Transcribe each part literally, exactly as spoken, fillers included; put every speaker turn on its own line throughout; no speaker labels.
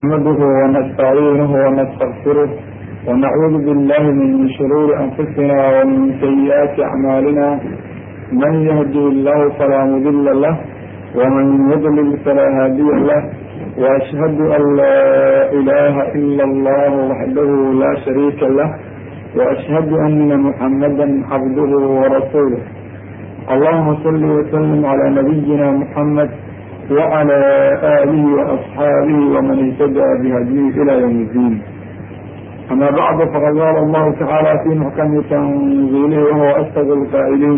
نحمده ونستعينه ونستغفره ونعوذ بالله من شرور أنفسنا ومن سيئات أعمالنا. من يهده الله فلا مضل له ومن يضلل فلا هادي له، وأشهد أن لا إله إلا الله وحده لا شريك له، وأشهد أن محمدا عبده ورسوله. اللهم صل وسلم على نبينا محمد وعلى آله وأصحابه ومن اهتدى بهديه إلى يوم الدين. أما بعد، فقد قال الله تعالى في محكم تنزيله وهو أصدق القائلين: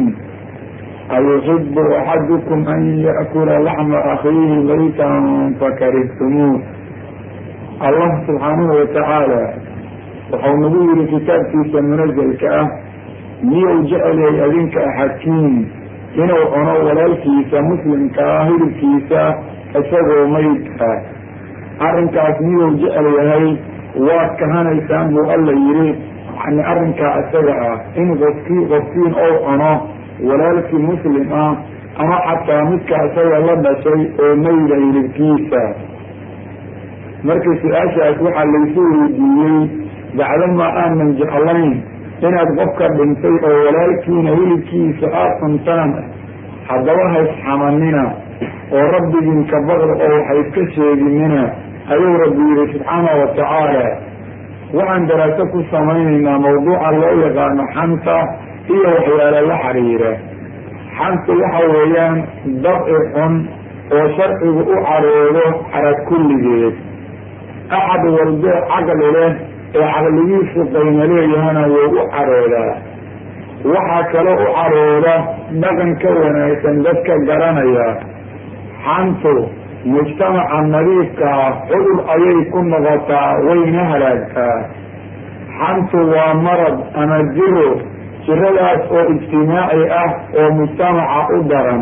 أيحب أحدكم أن يأكل لحم أخيه ميتا فكرهتموه. الله سبحانه وتعالى wuxuu nagu yiri kitaabkiisa munazalka ah, miyuu jecel yahay adinka axadkiin inuu cuno walaalkiisa muslimka ah hilibkiisa isagoo maydka? arrinkaas miyuu jecel yahay? waad kahanaysaan buu alla yidhi. yani arrinkaa isaga ah in qofkii qofkiin ou cuno walaalkii muslim ah ama xataa midka isaga la dhashay oo mayda hilibkiisa. markii su-aashaas waxaa laysu weydiiyey bacdama aanan jeclayn inaad qofka dhintay oo walaalkiina hilibkiisa aada cuntaan, haddaba haysxamanina oo rabbigiinka baqda oo waxayska sheeginina ayuu rabbi yihi subxaanahu watacaala. waxaan daraaso ku samaynaynaa mawduuca loo yaqaano xanta iyo waxyaalo la xiriira. xanta waxa weeyaan dabci xun oo sharcigu u caroodo carad kulligeed. axad walbo caqli leh ee caqligiisu qaymo leeyahana wuu u caroodaa. waxaa kaloo u carooda dhaqan ka wanaagsan dadka garanaya. xantu mujtamaca nadiifka ah cudur ayay ku noqotaa, wayna halaagtaa. xantu waa marad ama jiro, jiradaas oo ijtimaaci ah oo mujtamaca u daran.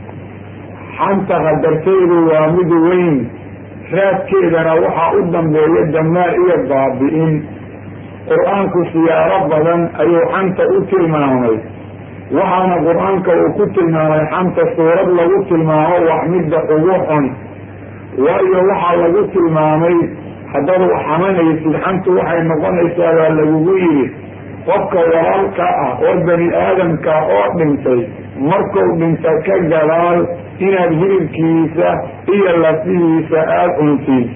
xanta qadarteedu waa mid weyn, raadkeedana waxaa u dambeeya damaar iyo baabi-in. qur-aanku siyaaro badan ayuu xanta u tilmaamay, waxaana qur-aanka uu ku tilmaamay xanta suurad lagu tilmaamo wax midda ugu xun. waayo waxaa lagu tilmaamay haddaad wax xamanaysid xantu waxay noqonaysaa baa lagugu yidhi qofka walaalka ah oo bani aadamka oo dhintay markuu dhinta ka gadaal inaad hilibkiisa iyo lafihiisa aada cuntid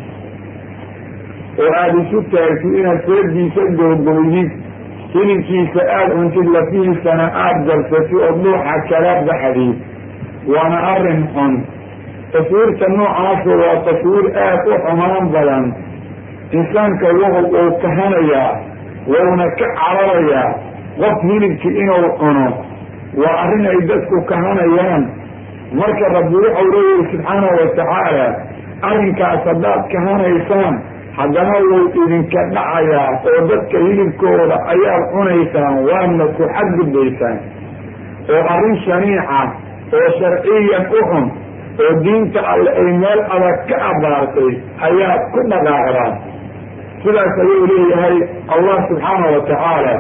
oo aada isu taagtid inaad seediisa googoydid, hilibkiisa aada cuntid, lafihiisana aada jabsatid oo dhuuxa kala baxdid. waana arrin xun. taswiirta noocaasu waa taswiir aad u xumaan badan. insaanka wuxu uu kahanayaa wuuna ka cararayaa qof hilibkii inuu cuno. waa arrin ay dadku kahanayaan. marka rabbi wuxuu leeyahi subxaanahu watacaala, arrinkaas haddaad kahanaysaan haddana wuu idinka dhacayaa oo dadka hilibkooda ayaad cunaysaan, waadna ku xadgudbaysaan. oo arrin shaniica oo sharciyan u xun oo diinta alle ay meel adag ka abaartay ayaad ku dhaqaaqdaan. sidaas ayuu leeyahay allah subxaanahu watacaala.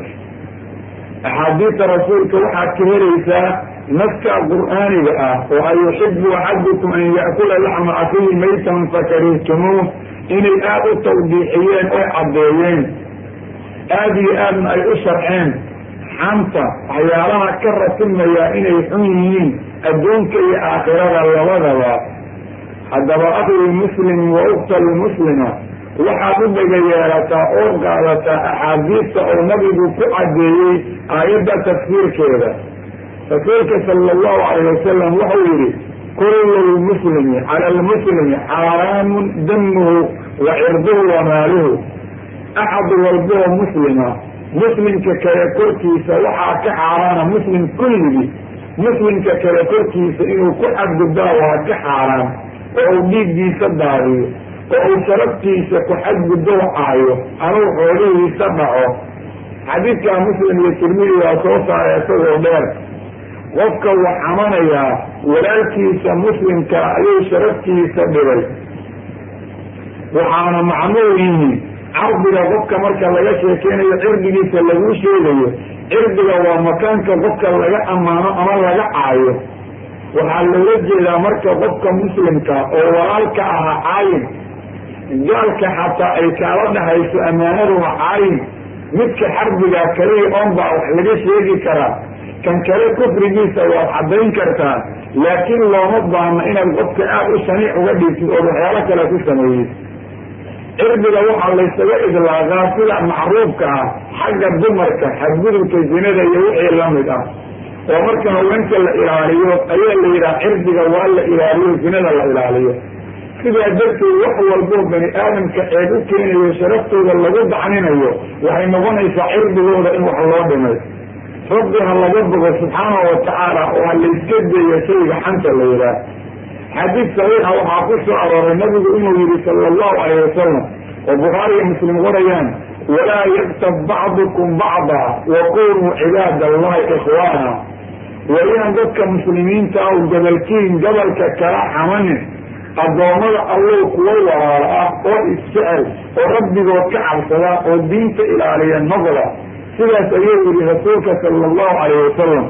axaadiista rasuulka waxaad ka helaysaa naska qur'aaniga ah oo ayuxibu axadukum an ya'kula laxma akiihi maytan fakarihtumuu inay aada u tawdiixiyeen oy caddeeyeen, aada iyo aadna ay u sharxeen xanta waxyaalaha ka ratimaya inay xun yihiin adduunka iyo aakhirada labadaba. haddaba akhi muslim wa ukhta lmuslima, waxaad u dhega yeelataa oo qaadataa axaadiista oo nabigu ku caddeeyey aayadda tafsiirkeeda. rasuulka sala allahu calayh wasalam wuxuu yidhi: kullu lmuslimi cala almuslimi xaaraamun damuhu wa cirduhu wa maaluhu. axad walboo muslima muslimka kale korkiisa waxaa ka xaaraana, muslim kulligii muslimka kale korkiisa inuu ku xadgudbaa waa ka xaaraan, oo uu dhiiggiisa daadiyo, oo uu sharaftiisa ku xadgudbo caayo, anuu xoolihiisa dhaco. xadiidkaa muslim iyo tirmidi waa soo saaray isagoo dheer. qofka wax xamanayaa walaalkiisa muslimka ayuu sharaftiisa dhibay. waxaana macnuu yihi cardiga qofka marka laga sheekeynayo cirdigiisa laguu sheegayo. cirdiga waa makaanka qofka laga ammaano ama laga caayo. waxaa loola jeedaa marka qofka muslimka oo walaalka ahaa caayin gaalka xataa ay kaala dhahayso ammaanadu waxaayin midka xarbigaa kaliya oon baa wax laga sheegi karaa, kan kale kufrigiisa waad caddayn kartaa, laakiin looma baahna inaad qofka aada u saniic uga dhigtid ood waxyaalo kale ku sameeyid. cirdiga waxaa laysaga idlaaqaa sida macruufka ah xagga dumarka xadgudubka zinada iyo wixii lamid ah, oo marka haweenka la ilaaliyo ayaa la yidhaha cirdiga waa la ilaaliyo zinada la ilaaliyo. sidaa darteed wax walboo bani aadamka eed u keenayo sharaftooda lagu dacninayo waxay noqonaysaa cirdigooda in wax loo dhimay. rabbi ha laga bogo subxaanahu watacaala oo ha layska deeyo shayga xanta la yidhaah. xadiid saxiixa waxaa ku soo arooray nabigu inuu yihi sala allahu alayh wasalam oo bukhaari iyo muslim warayaan, walaa yaktab bacdukum bacda wakunuu cibaad allahi ikhwaana. wayaan dadka muslimiinta ah gabalkiin gabalka kala xamanin, addoommada allow kuwa walaalo ah oo isjecel oo rabbigood ka cabsada oo diinta ilaaliya noqda. sidaas ayuu yihi rasuulka sala allahu alayh wasalam.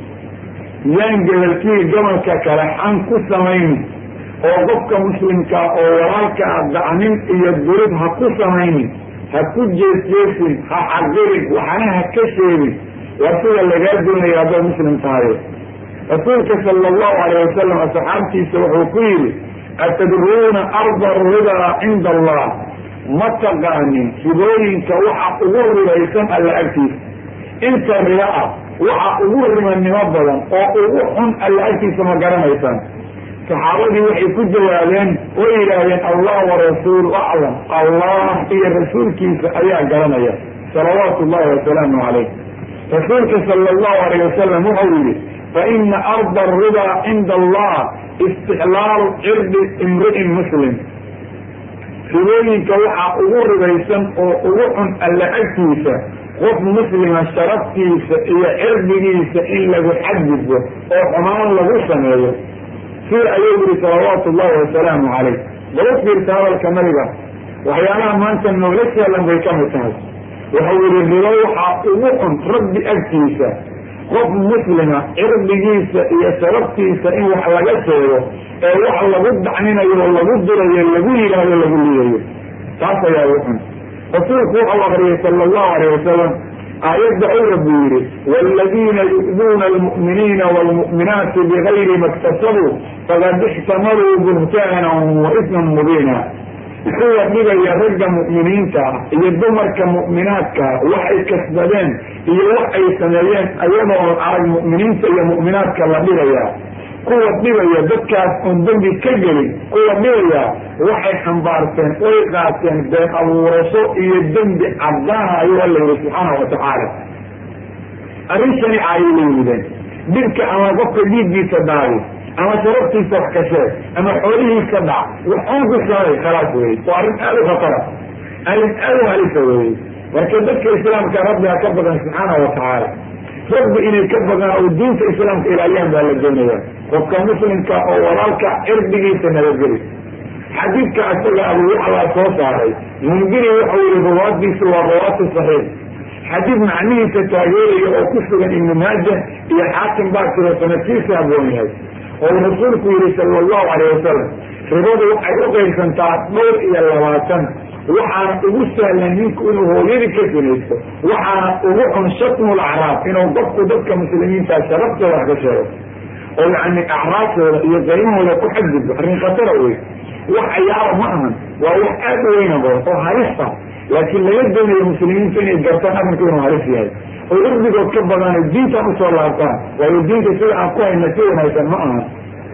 yaan gabalkii gabalka kale xan ku samaynin oo qofka muslimka oo walaalka a dacnin iyo durid ha ku samaynin, ha ku jeesjeesin, ha xaqirin, waxana ha ka sheegin. waa sida lagaa doonaya haddaad muslim tahay. rasuulka sala allahu alayh wasalam asxaabtiisa wuxuu ku yidhi, atadruuna arda ridaa cinda allah, ma taqaanin ribooyinka waxa ugu ribaysan alla agtiisa. inta riba ah waxa ugu rimanimo badan oo ugu xun alla agtiisa ma garanaysaan? saxaabadii waxay ku jawaabeen way yidhaahdeen allah warasuulu aclam, allah iyo rasuulkiisa ayaa garanaya salawaatu ullahi wasalaamu calayh. rasuulka sala allahu alayh wasalam wuxuu yihi, faina arda aridaa cinda allah istixlaalu cirdi imri'in muslim. ribooyinka waxaa ugu ribaysan oo ugu xun alla agtiisa qof muslima sharaftiisa iyo cirdigiisa in lagu xadgudbo oo xumaan lagu sameeyo. sida ayuu yihi salawaatu ullahi wasalaamu calayh. daba fiirta hadalka nabiga, waxyaalaha maanta noola saalan bay ka mid tahay. wuxuu yihi ribo waxaa ugu xun rabbi agtiisa qof muslima cirdigiisa iyo sharaftiisa in wax laga sheego ee wax lagu dacninayo oo lagu dirayo lagu yidhaahdo lagu liyayo, taas ayaa ugu xun. rasuulku wuxuu akriyay sala allahu alayh wasalam aayadda ou rabbi yihi, waaladiina yu'duuna almu'miniina waalmu'minaati bigayri ma iktasabuu faqad ixtamaluu buhtaanan wa isman mubiina. kuwa dhigaya ragga mu'miniinta ah iyo dumarka mu'minaadka waxay kasbadeen iyo wax ay sameeyeen ayadoo arag mu'miniinta iyo mu'minaadka la dhigaya. kuwa dhigaya dadkaas oon dembi ka gelin, kuwa dhigaya waxay xambaarteen way qaateen been abuurasho iyo dembi caddaana ayuu alla yihi subxaanahu watacaala. arrin shanica ayay la yimideen. dhibka ama qofka dhiiggiisa daadi ama sharaftiisa wax ka sheeg ama xoolihiisa dhac waxaan ku saamay khalaas weye. waa arrin aada u khatara, arrin aada u halisa weye. marka dadka islaamka rabbiga ka badan subxaanahu watacaala, rabbi inay ka badan oo diinta islaamka ilaaliyaan baa la doonaya. qofka muslimka oo walaalka cirdigiisa nabadgeli. xadiidka isaga abu yaclaa soo saaray mundiri wuxuu yihi rawaadiisu waa rawaati saxiix. xadiid macnihiisa taageeraya oo ku sugan ibnu maaja iyo xaakim baa jiro sanadkiisa haboon yahay, oo rasuulku yihi sala allahu alayh wasalam, ribadu waxay u qaybsantaa dhowr iyo labaatan. waxaana ugu sahlan ninku inuu hooyadii ka sinaysto, waxaana ugu xun shatmul acraab, inuu qofku dadka muslimiinta sharaftooda wax ka sheego oo yani acraabtooda iyo qaymahooda ku xadgudbo. arrin khatara wey, wax ayaaba ma ahan, waa wax aada u weyna badan oo halista. laakiin laga doonayo muslimiinta inay gartaan arrinku inuu halis yahay oo irdigood ka badaan diintaan usoo laabtaan, waayo diinta sida aan ku hayna si wanaagsan ma ahan.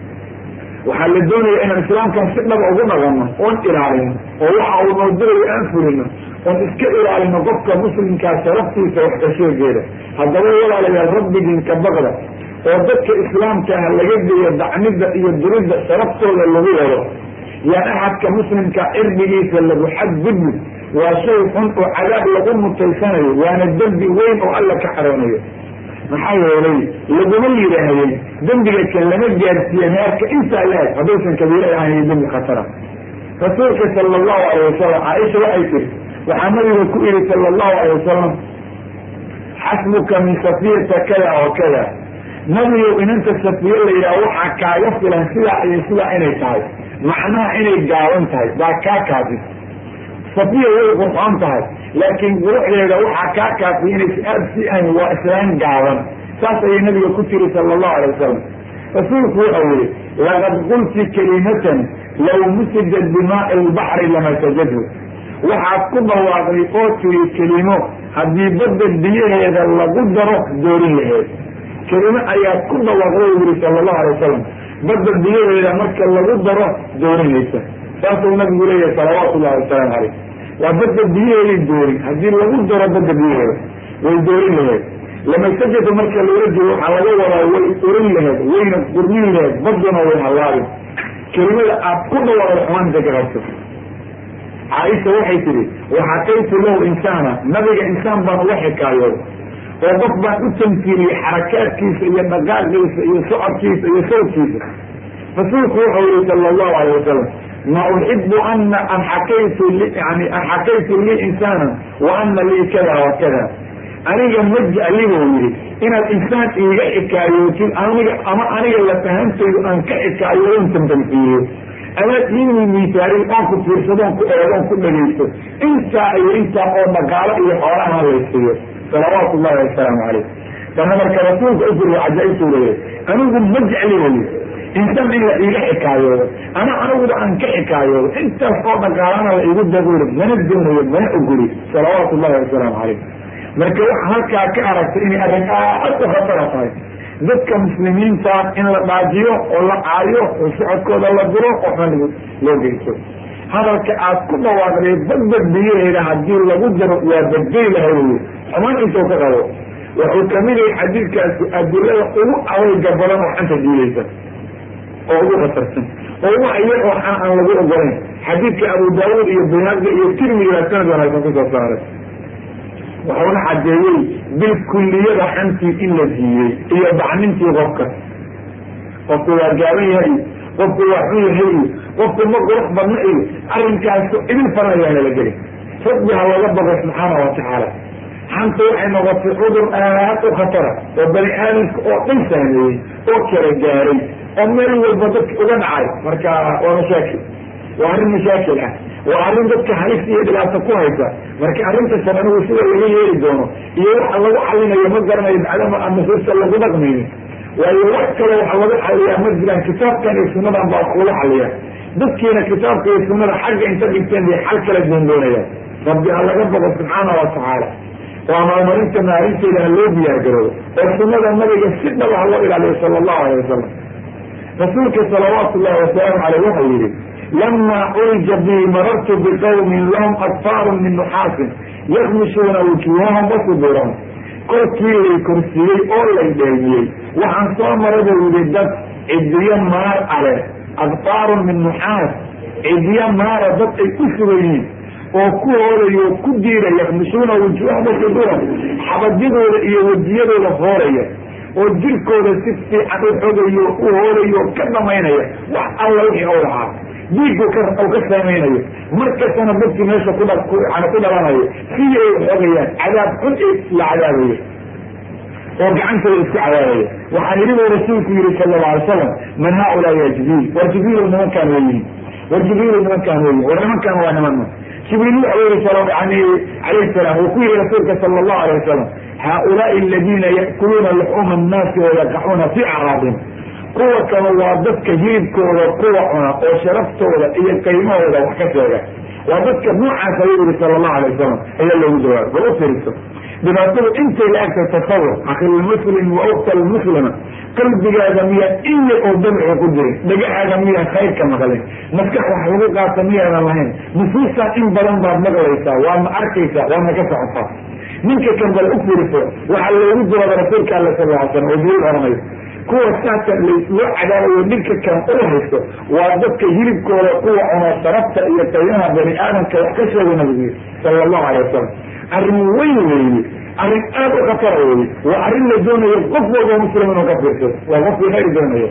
waxaa la doonaya inaan islaamkan si dhaba ugu dhaqanno oon ilaalino oo waxa uu noo dirayo aan fulino oon iska ilaalino qofka muslimkaa sharaftiisa wax ka sheegeeda. haddaba walaalayaal rabbigiinka baqda oo dadka islaamka ah laga geeyo dacnida iyo duridda sharaftooda lagu wado. yaa axadka muslimka cirdigiisa lagu xadgudbi waa shay xun oo cadaab lagu mutaysanayo, waana dembi weyn oo alla ka xaroonayo. maxaa yeelay laguma yidhaahdeen dembiga kan lama gaarsiiye naarka intaa la-eg hadduusan kabiira ahayn dembi khatara. rasuulka sala allahu alayh wasalam caaisha waxay tiri, waxaa nabiga ku ihi sala allahu alayh wasalam, xasbuka min safiyata kada oo kada. nabigow inanta safiye la yidhaha waxaa kaaga filan sidaa iyo sidaa inay tahay, macnaha inay gaaban tahay baa kaa kaafis. safiya way qurxoon tahay laakiin quruxdeeda waxaa kaa kaafiinaysa aad si an waa islaan gaaban saas ayay nabiga ku tiri sala allahu alay wasalam rasuulku wuxuu yihi laqad qulti kalimatan law musijat bimaai lbaxri lamasajadhu waxaad ku dhawaaqday oo tiri kelimo haddii badda biyaheeda lagu daro doorin laheed kelimo ayaad ku dhawaaqday u yihi sala allahu alay wasalam badda biyaheeda marka lagu daro doorinaysa saasuu nabigu leeyahay salawaatu ullahi wasalaamu caleyh waa badda biyaheeday doorin haddii lagu daro badda biyaheeda way doorin laheed lamasajadu marka loola jeedo waxaa laga wadaa way urin laheed wayna qurmin laheed badduna way hallaabin kelimada aad ku dhawaaqdo xumaanta ka qabto caaisha waxay tihi waxakaytu lahu insaana nabiga insaan baan uga xikaayooday oo qof baan u tamkiiliyey xarakaadkiisa iyo dhaqaaqiisa iyo socodkiisa iyo sawdkiisa rasuulku wuxuu yihi sala allahu alayh wasalam ma uxibu ana an xakaytu yani an xakaytu lii insaanan wa ana lii kada wa kada aniga ma jecli buu yihi inaad insaan iiga xikaayootid aniga ama aniga la fahantaydu aan ka xikaayooon tamtamkiiliyo amaad iini miisaarin oon ku fiirsadoon ku eegoon ku dhagaysto intaa iyo intaa oo dhaqaalo iyo xoolaha laysiiyo salawaatu ullahi wasalaamu caleyh kana marka rasuulka ufiri cajaa-ibtuu leeyahay anigu ma jecli buu yihi insaan in la iiga xikaayoodo ama aniguda aan ka xikaayoodo intaas oo dhaqaalana la igu dabuuli mana doonayo mana ogoli salawaatu ullahi wasalaamu caleyh marka waxa halkaa ka aragtay inay arrin aad u khatara tahay dadka muslimiinta in la dhaajiyo oo la caayo oo socodkooda la diro oo xun loo geysto hadalka aad ku dhawaaqday badda biyaheeda haddii lagu daro waa badbay lahay wy xumaan intuu ka qabo wuxuu kamid yahay xadiidkaasi adilada ugu aweyga badan oo xanta diilaysa oo ugu khatarsan oo ugu ayar oo xan aan lagu ogolayn xadiidka abu daawuud iyo bayhaqi iyo tirmiga sanad wanaagsan kusoo saaray wuxuuna cadeeyey bilkuliyada xantii in la diiyey iyo bacnintii qofka qofku waa gaaban yahay qofku waa xun yahay iyo qofku ma qurux badna iyo arrinkaas idin faraya lala geli rabbi ha laga baqo subxaana watacaala xanta waxay noqotay cudur aad u khatara oo bani aadamka oo dhan saameeyey oo kala gaaray oo meel walba dadka uga dhacay marka waa mashaakil waa arrin mashaakil ah waa arrin dadka halis iyo dhibaato ku haysa marka arrintasan anigu sida laga yeeli doono iyo waxa lagu xalinayo ma garanayo bacdama aan nusuusta lagu dhaqmaynin waayo wax kale waxa lagu xaliyaa ma jiraan kitaabkan iyo sunadan baa wax lagu xaliya dadkiina kitaabka iyo sunada xagga inta dhigteen bay xal kala doondoonayaan rabbi ha laga baqo subxaana watacaala waa maalmarinta maalinteeda ha loo diyaargaroobo oo sunada nabiga si dhaba ha loo ilaaliyo sala allahu alayh wasalam rasuulka salawaatu ullahi wasalaamu caleyh wuxuu yihi lama urija bi marartu biqawmin lahum adfaarun min nuxaasin yakmishuuna wujuuhahum wasuduurahum kolkii lay korsiiyey oo lay dheemiyey waxaan soo maray buu yihi dad cidiyo maar ale adfaarun min nuxaas cidiyo maara dad ay ku sugayiin oo ku hoolayo o ku diira yakmishuuna wujuuhahum wasuduurahum xabadyadooda iyo wejiyadooda hooraya oo jirkooda si fiican u xogayo u hoolayo ka dhamaynaya wax alla wixii ou lahaa diigu ka ka saameynayo markastana dadkii meesha ku ku dhalanayo sidii ay xogayaan cadaab xun la cadaabayo oo gacantooda isku cadaabaya waxaan yidhi buu rasuulku yihi sala allau alay salam man haaulaa ya jibriil war jibriil nimankaan way yihin war jibriil nimankaan way yihin war nimankaan waa nimanma jibriil wuxuu yihi yani calayhi salaam uu ku yihi rasuulka sala allahu alayh wasalam haaulaai aladiina ya'kuluuna luxuuma annaasi wayaqacuuna fi acraabihim kuwa kale waa dadka hilibkooda kuwa cuna oo sharaftooda iyo qiimahooda wax ka sheega waa dadka noocaas ayuu yihi sala allahu alay wasalam ayaa loogu jawaabay bal u firiso dhibaatadu intay la egtay tasawur akhilmuslim wa ukta lmuslima qalbigaaga miyaa in yar oo damci ku jirin dhagahaaga miyaa khayrka maqlin maskax wax lagu qaata miyaadan lahayn nusuustaan in badan baad maqlaysaa waadna arkaysaa waadna ka socotaa ninka kan bal u firiso waxaa loogu jawaabay rasuulka alla sal ly slam oo jibriil oranayo kuwa saasa loo cadaabayo ninka kan u haysto waa dadka hilibkooda kuwa cuna sharafta iyo qiimaha bani aadamka wax ka sheegay nabigu sala allahu alay wasalam arrin weyn weeye arrin aad u khatara weeye waa arrin la doonayo qof walba muslim inuu ka fiirsado waa qofkii khayr doonayo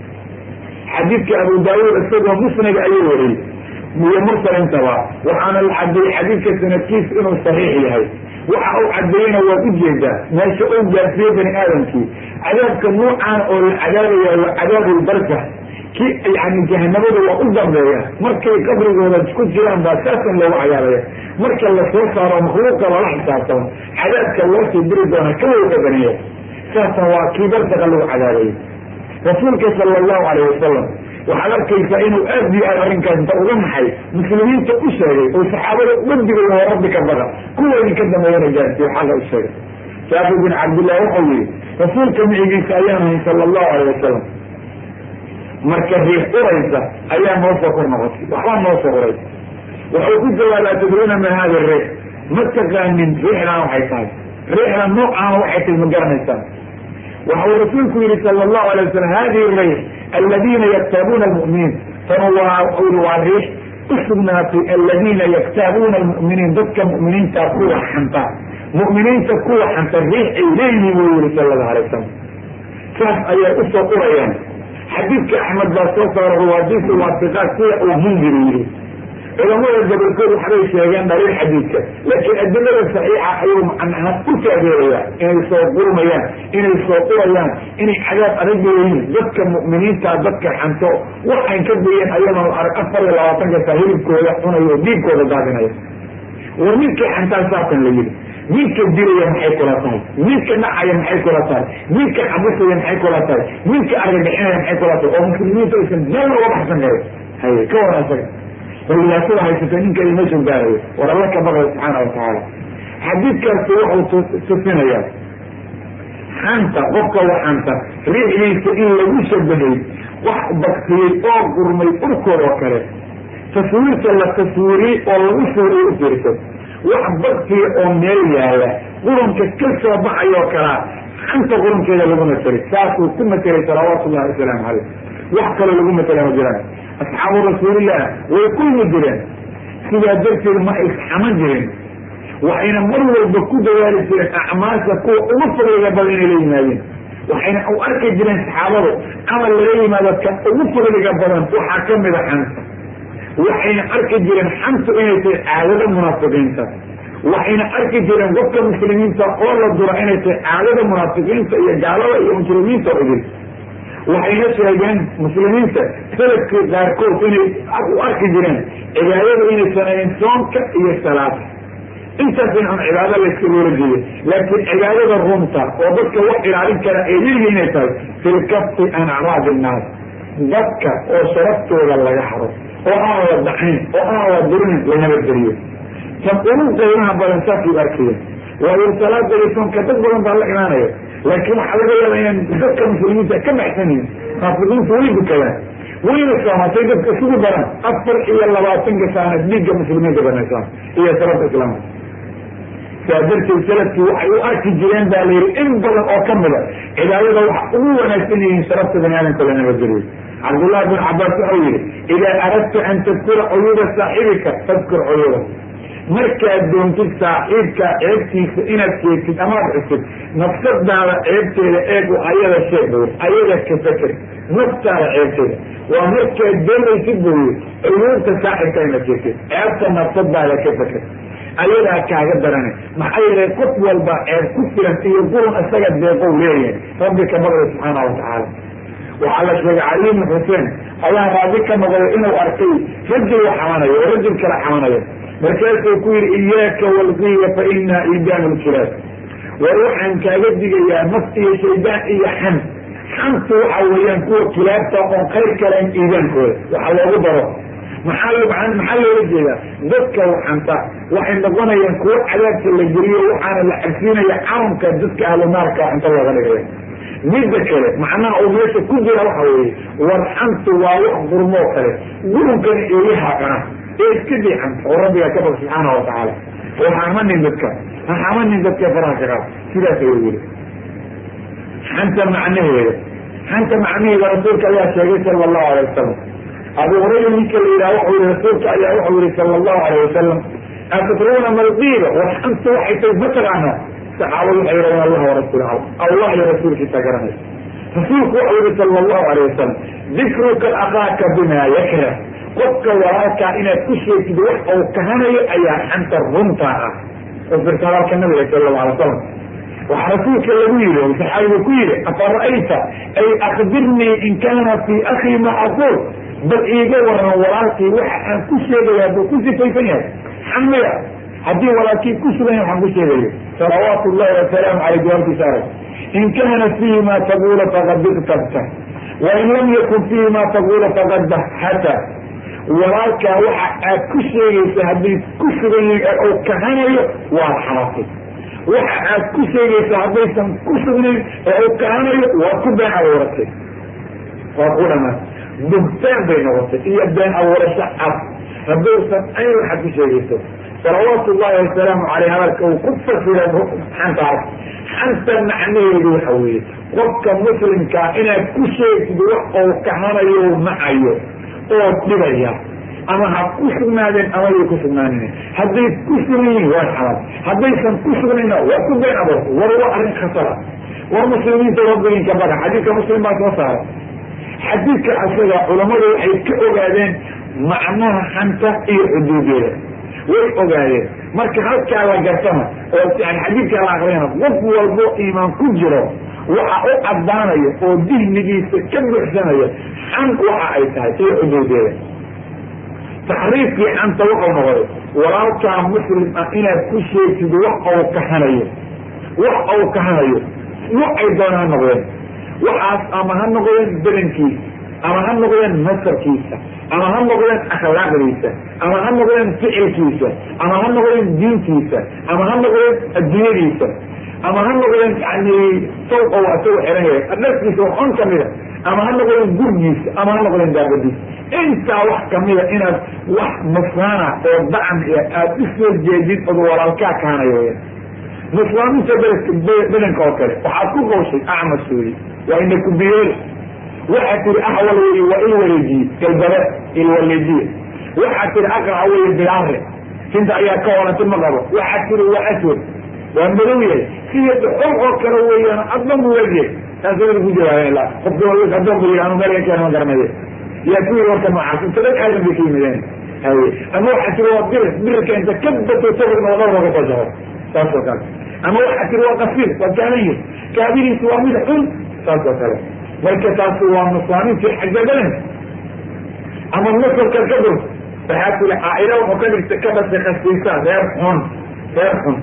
xadiidka abu daawuud isagoo musnad ayuu wariyey iyo mursal intaba waxaana la cadeeyey xadiidka sanadkiisa inuu saxiix yahay waxa uu cadeeyena waad ujeedaa meesha uu gaarsiiyey bani aadamkii cadaabka nuucan oo la cadaabaya waa cadaabulbarka ki yani jahanabada waa u dambeeya markay qabrigooda isku jiraan baa saasan loogu cadaabaya marka lasoo saaro makhluuqa lala xisaabtamo cadaabka loo sii diri doona kawa ka baneeya saasan waa kii barsaqa lagu cadaabaya rasuulka sala allahu alayh wasalam waxaad arkaysaa inuu aad iyo aad arrinkaas inta uga maxay muslimiinta u sheegay oo saxaabada uga digay oo rabbi ka baqa kuwa idinka dambeeyana gaarsiiyo xaqa u sheegay jaabir bin cabdillah wuxuu yihi rasuulka micigiisa ayaan hayn sala allahu alayh wasalam marka riix uraysa ayaa noo soo kor noqotay waxbaa noo soo uray wuxuu ku jawaabay atadruuna ma hada riix ma taqaanin riixdan waxay tahay riixda noocaana waxay tahay ma garanaysaan waxau rasuulku yihi sala allahu alay wasalam hadihi riix aladiina yaktaabuuna almu'miniin tanu waa waa riix usugnaatay aladiina yaktaabuuna almu'miniin dadka mu'miniintaa kuwa xanta mu'miniinta kuwa xanta riix ay leeyihiin buu yihi sala allahu alay wasalam saas ayay usoo urayaan xadiidka axmed baa soo saara ruwaadiisa waasiqaad sida uu mundir yihi culamada gobolkood waxbay sheegeen dhaliil xadiidka laakiin adilada saxiixa ayuu macnaha u taageeraya inay soo qurmayaan inay soo qurayaan inay cadaab adag leeyihiin dadka mu'miniinta dadka xanto waxayn ka dayeen ayadoo arag afar iyo labaatanka saa hilibkooda cunayo diibkooda daadinaya war ninkii xantaa saatan la yidhi ninka dilaya maxay kula tahay ninka dhacaya maxay kula tahay ninka cabasaya maxay kula tahay ninka argagixinaya maxay kula tahay oo muslimiinta aysan meel uga baxsan karin haye ka war asaga baliyaasada haysata ninka imasoo gaarayo war alla ka baqaya subxaana watacaala xadiidkaasi wuxuu tusinayaa xanta qofka waxanta riixdiisa in lagu shabahay wax baktiyey oo gurmay urkood oo kale taswiirta la taswiiriyey oo lagu suuriye u fiirso wax baktiya oo meel yaala qurunka ka soo baxayoo kalaa xanta qurunkeeda lagu matelay saasuu ku matelay salawaatu ullahi wasalaamu caleyh wax kaloo lagu matela ma jiraan asxaabu rasuulillah way kulmi jireen sidaa darteed ma isxaman jirin waxayna mar walba ku dawaali jireen acmaasha kuwa ugu fadliga badan inay la yimaadeen waxayna u arki jireen saxaabadu camal laga yimaado kan ugu fadliga badan waxaa kamida xanta waxayna arki jireen xantu inay tahay caadada munaafiqiinta waxayna arki jireen qofka muslimiinta oo la dura inay tahay caadada munaafiqiinta iyo gaalada iyo muslimiinta idin waxayna sheegeen muslimiinta salafkii qaarkood inay u arki jireen cibaadada inay sameeyeen soonka iyo salaada intaas in aan cibaado layska loola jeeyo laakiin cibaadada runta oo dadka wax ilaalin kara ay leeyihiin inay tahay fil kaffi an acraad innaas dadka oo sharaftooda laga haro oo aan la dacayn oo aan la durinin la nabadgeliyo tan ugu qiimaha badan saasay arkayeen waayo salaada iyo soonka dad badan baa la imaanaya laakiin waxaa laga yaaba inaan dadka muslimiinta ka baxsanayn munaafiqiinta way dukadaan wayna soomatay dadka isugu daran afar iyo labaatanka saana dhiigga muslimiinta banaysaan iyo salafka islaamka saa darteed salafkii waxay u arki jireen baa la yihi in badan oo kamida cibaadada waxa ugu wanaagsan yihiin sharafta bani aadamka la nabadgeliyo cabdullahi bin cabaas waxau yihi idaa aradta an tadkura cuyuuba saaxibika fadkur cuyuuba markaad doontid saaxiibka ceebtiisa inaad sheegtid amaad xusid nafsadaada ceebteeda eeg ayada sheeg buy ayada ka feker naftaada ceebteeda waa markaad doonaysid buy cuyuubta saaxibka inaad sheegtid ceebta nafsadaada ka feker ayadaa kaaga darane maxaa yeelay qof walba ceeb ku filan iyo gurun isaga deeqow leeyahay rabbi ka baqday subxaana watacaala waxaa la sheegay cali ibn xuseen ayaa raadi ka noqday inuu arkay rajul xamanayo oo rajul kala xamanayo markaasuu ku yihi iyaaka walqiya fa inaa iidaan lkilaab war waxaan kaaga digayaa naf iyo shaydaan iyo xan xantu waxa weeyaan kuwa kilaabta oon khayr kalayn iidaankooda waxa loogu daro maxaa maxaa loola jeedaa dadka waxanta waxay noqonayaan kuwo cadaabka la geliyo waxaana la cabsiinaya carunka dadka ahlunaarka inta looga dhigaya midda kale macnaha uu meesha ku jira waxa weeye war xantu waa wax gurmoo kale gurunkana eeyaha cuna ee iska dii xanta oo rabbiga ka baq subxaana watacaala oo hamanin dadka ha hamanin dadka faraha ka qaad sidaas ayuu yiri xanta macnaheeda xanta macnaheeda rasuulka ayaa sheegay sala allahu alay wasalam abu hurayra ninka la yidhaha waxau yihi rasuulka ayaa waxau yihi sala allahu alayh wasalam atadruuna malqiiba war xanta waxay tahay ma taqaanaa saxaabadu waxay yidhahdeen allah warasuul calam allah iyo rasuulkiisa garanaysa rasuulku waxau yihi sala allahu alayh wasalam dikruka akaaka bimaa yakrah qofka walaalkaa inaad ku sheegtid wax uu kahanayo ayaa xanta runtaa ah oo firta hadalka nabiga sala allahu alay wasalam waxa rasuulka lagu yiri oo saxaabigu ku yiri afara'ayta ay akhbirni in kana fi akhi ma aqul bal iiga waran walaalkii waxa aan ku sheegayaa buu ku sifaysan yahay xamiya haddii walaalkii ku sugan yahay waxaan ku sheegayo salawaatu llahi wasalaamu caleyh jawaabtiisa arag in kana fihi ma taqula faqad iktabta wain lam yakun fihi ma taqula faqad bahata walaalkaa waxa aad ku sheegaysa haddii ku sugan yahay oo kahanayo waad xalatay waxa aad ku sheegaysa haddaysan ku sugnayn oo u kahanayo waad ku been abuuratay waa ku dhamaan bugtaan bay noqotay iyo been abuurasho cad haddaysan ayn waxaad ku sheegayso salawaatu llahi wasalaamu caleyh hadalka uu ku fasira xantaas xanta macnaheedu waxa weeye qofka muslimkaa inaad ku sheegtid wax oo kahanayo nacayo oo dhibaya ama ha ku sugnaadeen ama yay ku sugnaanin hadday ku sugan yihiin waa xalaal haddaysan ku sugnayna waa ku been abuurtay war waa arrin khatara war muslimiinta wabayinka baga xadiidka muslim baa soo saaray xadiidka asaga culamadu waxay ka ogaadeen macnaha xanta iyo xuduudeeda way ogaadeen marka halkaa la gartana oo yani xadiidkaa la akriyana qof walbo iimaan ku jiro waxa u caddaanayo oo dihnigiisa ka buuxsanayo xan waxa ay tahay iyo xuduudeeda taxriifkii xanta wuxuu noqday walaalkaa muslim ah inaad ku sheegtid wax ou kahanayo wax ou kahanayo waxay doona ha noqdeen waxaas ama ha noqdeen badankiisa ama ha noqdeen nasarkiisa ama ha noqdeen akhlaaqdiisa ama ha noqdeen ficilkiisa ama ha noqdeen diintiisa ama ha noqdeen adduunyadiisa ama ha noqdeen yani sawqa waa isagu xiran yahay dharkiisa wax on kamida ama ha noqdeen gurgiisa ama ha noqdeen daabadiisa intaa wax kamida inaad wax nusraana oo dacam aad u soo jeedid od walaalkaa kahanayo wya nuslaaminta badanka oo kale waxaad ku qawshay acmas wey waa ina kubiyoole waxaad tiri axwal wey waa il wareejiye galbaba ilwaleejiye waxaad tiri aqraca wey bilaare tinta ayaa ka holantay ma qabo waxaad tiri waa aswad waa madow yahay siya xog oo kale weeyaan addan bu wegyahay taas wada ku jawaabeen qofka addoon bu yii anu meel keena ma garanaye yaa ku yiri warka noocaas inta dad aadan bay ka yimideen haye ama waxaad tiri waa bir birka inta ka bato sawirna waa dhawr ka soo saas oo kale ama waxaad tiri waa qasiir waa gaabanye gaabiniisu waa mid xun saas oo kale marka taasi waa nusaanintii xagga badanka ama nasarka ka dur waxaa tiri caaila wuxuu ka dhigtay ka dhashay khasiisa reer xun reer xun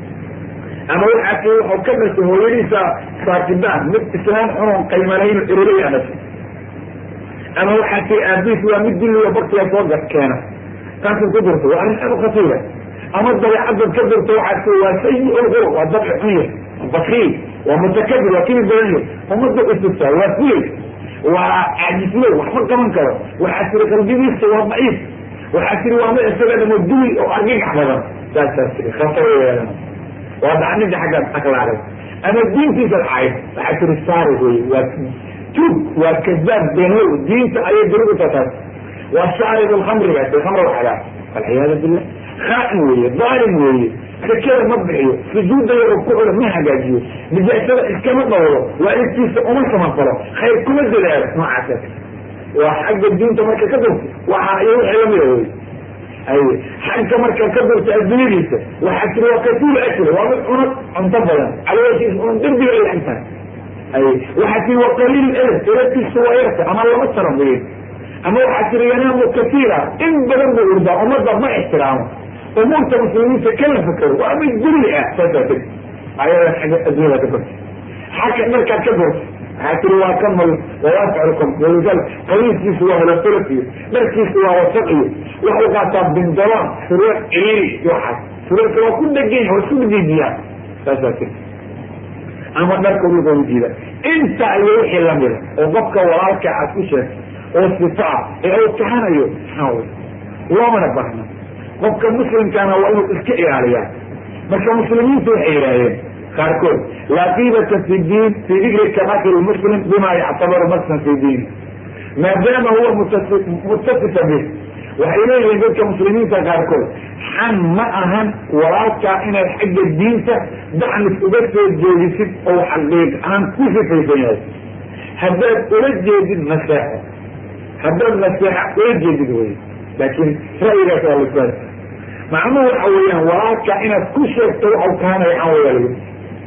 ama waxaa tiri wuxuu ka dhashay hooyadiisa saakidaan mid islaan xunon qaymanayn irolaya dhashay ama waxaa tiri aabiis waa mid dulliga baktiga soo keena taasad ku durta waa arrin aad u khatiira ama dabeecadad ka durta waxaa tiri waa sayi ulqur waa dabci xun yahay bakiil waa mutakabir waa kibir badan yahay umada ususaa waa fulay waa caajislow waxma qaban karo waxaa tiri qalbigiisa waa daciif waxaa tiri waa mid isaga dhamo duli oo argagax badan saasaa tiri khatar yeelan waa dacnida xagga akhlaaqay ama diintiisa cayd waxaa tiri saari wey waa tub waa kadaab beenlow diinta ayay durigu tataas waa shaarib alkhamri ba khamra waxagaa walciyaadu billah khaa'in weeye daalim weeye sakada ma bixiyo sujuuda yaro ku cula ma hagaajiyo nijaasada iskama dhawro waalidkiisa uma samafalo khayr kuma dadaalo noocaasa waa xagga diinta marka ka durta waxa iyo wixii lamida wey aye xagga marka ka durta adduunyadiisa waxaa tiri waa kasiir akli waa mid cunad cunto badan calooshiisa un derbiga ay antahay aye waxaa tiri waa qaliil el eladkiisa waa yarta ama lama taran weyn ama waxaa tiri yanaamu kasiira in badan buu urdaa ummadda ma ixtiraamo umuurta muslimiinta kala fakero waa mid duli ah saasa tiri ayada xagga adduunyada ka durta xagga markaad ka durta waxaa tiri waa kamal wawaaficlkum wal qamiiskiisu waa holofolofiyo dharkiisu waa wasaqiyo waxu qaataa bindaloon suruur ciriiri iyo waxaas suruurka waa ku dhegenya waa isku diidiyaa saasaa tiri ama dharka ulugoo diida inta iyo wixii lamida oo qofka walaalka aad ku sheegto oo sifa ah ee uu kahanayo maxaa wey loomana bahno qofka muslimkaana waa inuu iska ilaaliyaa marka muslimiintu waxay yidhaahdeen qaarkood laa qiibata fi diin fi dikrika akhi lmuslim bima yactabaru masan fi diini maadaama huwa muttasifa bih waxay leeyihiin dadka muslimiinta qaarkood xan ma ahan walaalkaa inaad xagga diinta dacnis uga soo jeedisid oo xaqiiq ahaan ku sifaysan yahay haddaad ula jeedid naseexo haddaad naseexa ula jeedid wey laakiin ra'yigaas waa lasoo macnuhu waxa weeyaan walaalkaa inaad ku sheegto waxau kahanaya xan wayaalg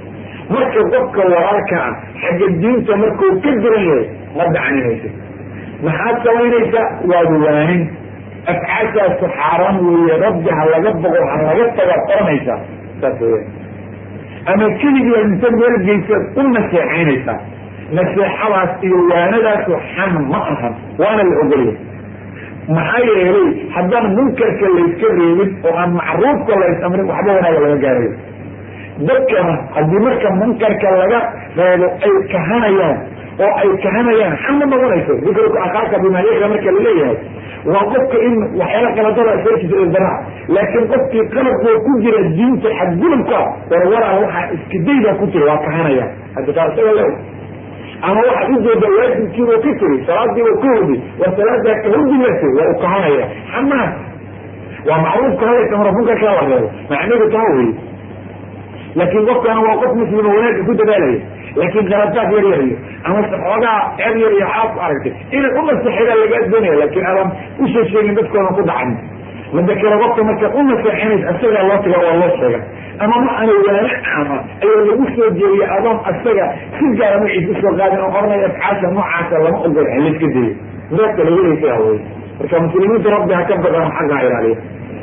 marka qofka walaalka ah xagga diinta markuu ka diran yahay ma dacaninaysa maxaad samaynaysa waad waanin afcaashaasu xaaraan weeye rabbi ha laga boqo ha laga tagaa qoranaysaa saas weya ama keligiia inta meel geysaad u naseexaynaysaa naseexadaas iyo waanadaasu xan ma ahan waana la ogolya maxaa yeelay haddaan munkarka layska reebin oo aan macruufka lays amrin waxba wanaaga laga gaarayo dadkana haddii marka munkarka laga reebo ay kahanayaan oo ay kahanayaan xan ma noqonayso dikruka akaaka bimaayaka marka laleeyahay waa qofka in waxyaala qaladada asarkiisa daraa laakiin qofkii qalabkoo ku jira diinta xadgudubka warwaraa waxaa iskidayda ku jira waa kahanayaan haddi taa isaga le ama waxaad ujeeda waajibkiiba ka tiri salaadiiba ka hodi waa salaadaa kahodilasay waa u kahanaya xamaa waa macruufka hadaysa mara munkarkaa la reebo macnaheedu taa wey laakiin qofkana waa qof muslima wanaagga ku dadaalaya laakiin qaladaad yar yar iyo ama xoogaa ceeb yar iyo xaad ku aragtay inay unaseexida lagaa doonaya laakiin aadan usoo sheegin dadkoodan ku dhacan mada kale qofka markaad u naseexinaysa asagaa loo taga waa loo sheega ama ma ana waana ama ayaa lagu soo jeediya adoon asaga si gaara magaciisa usoo qaadin oo oranaya afcaasha noocaasa lama ogol haliska dayo muraadka lagelaysa wey marka muslimiinta rabbi ha ka baqaan xaggaa ilaaliya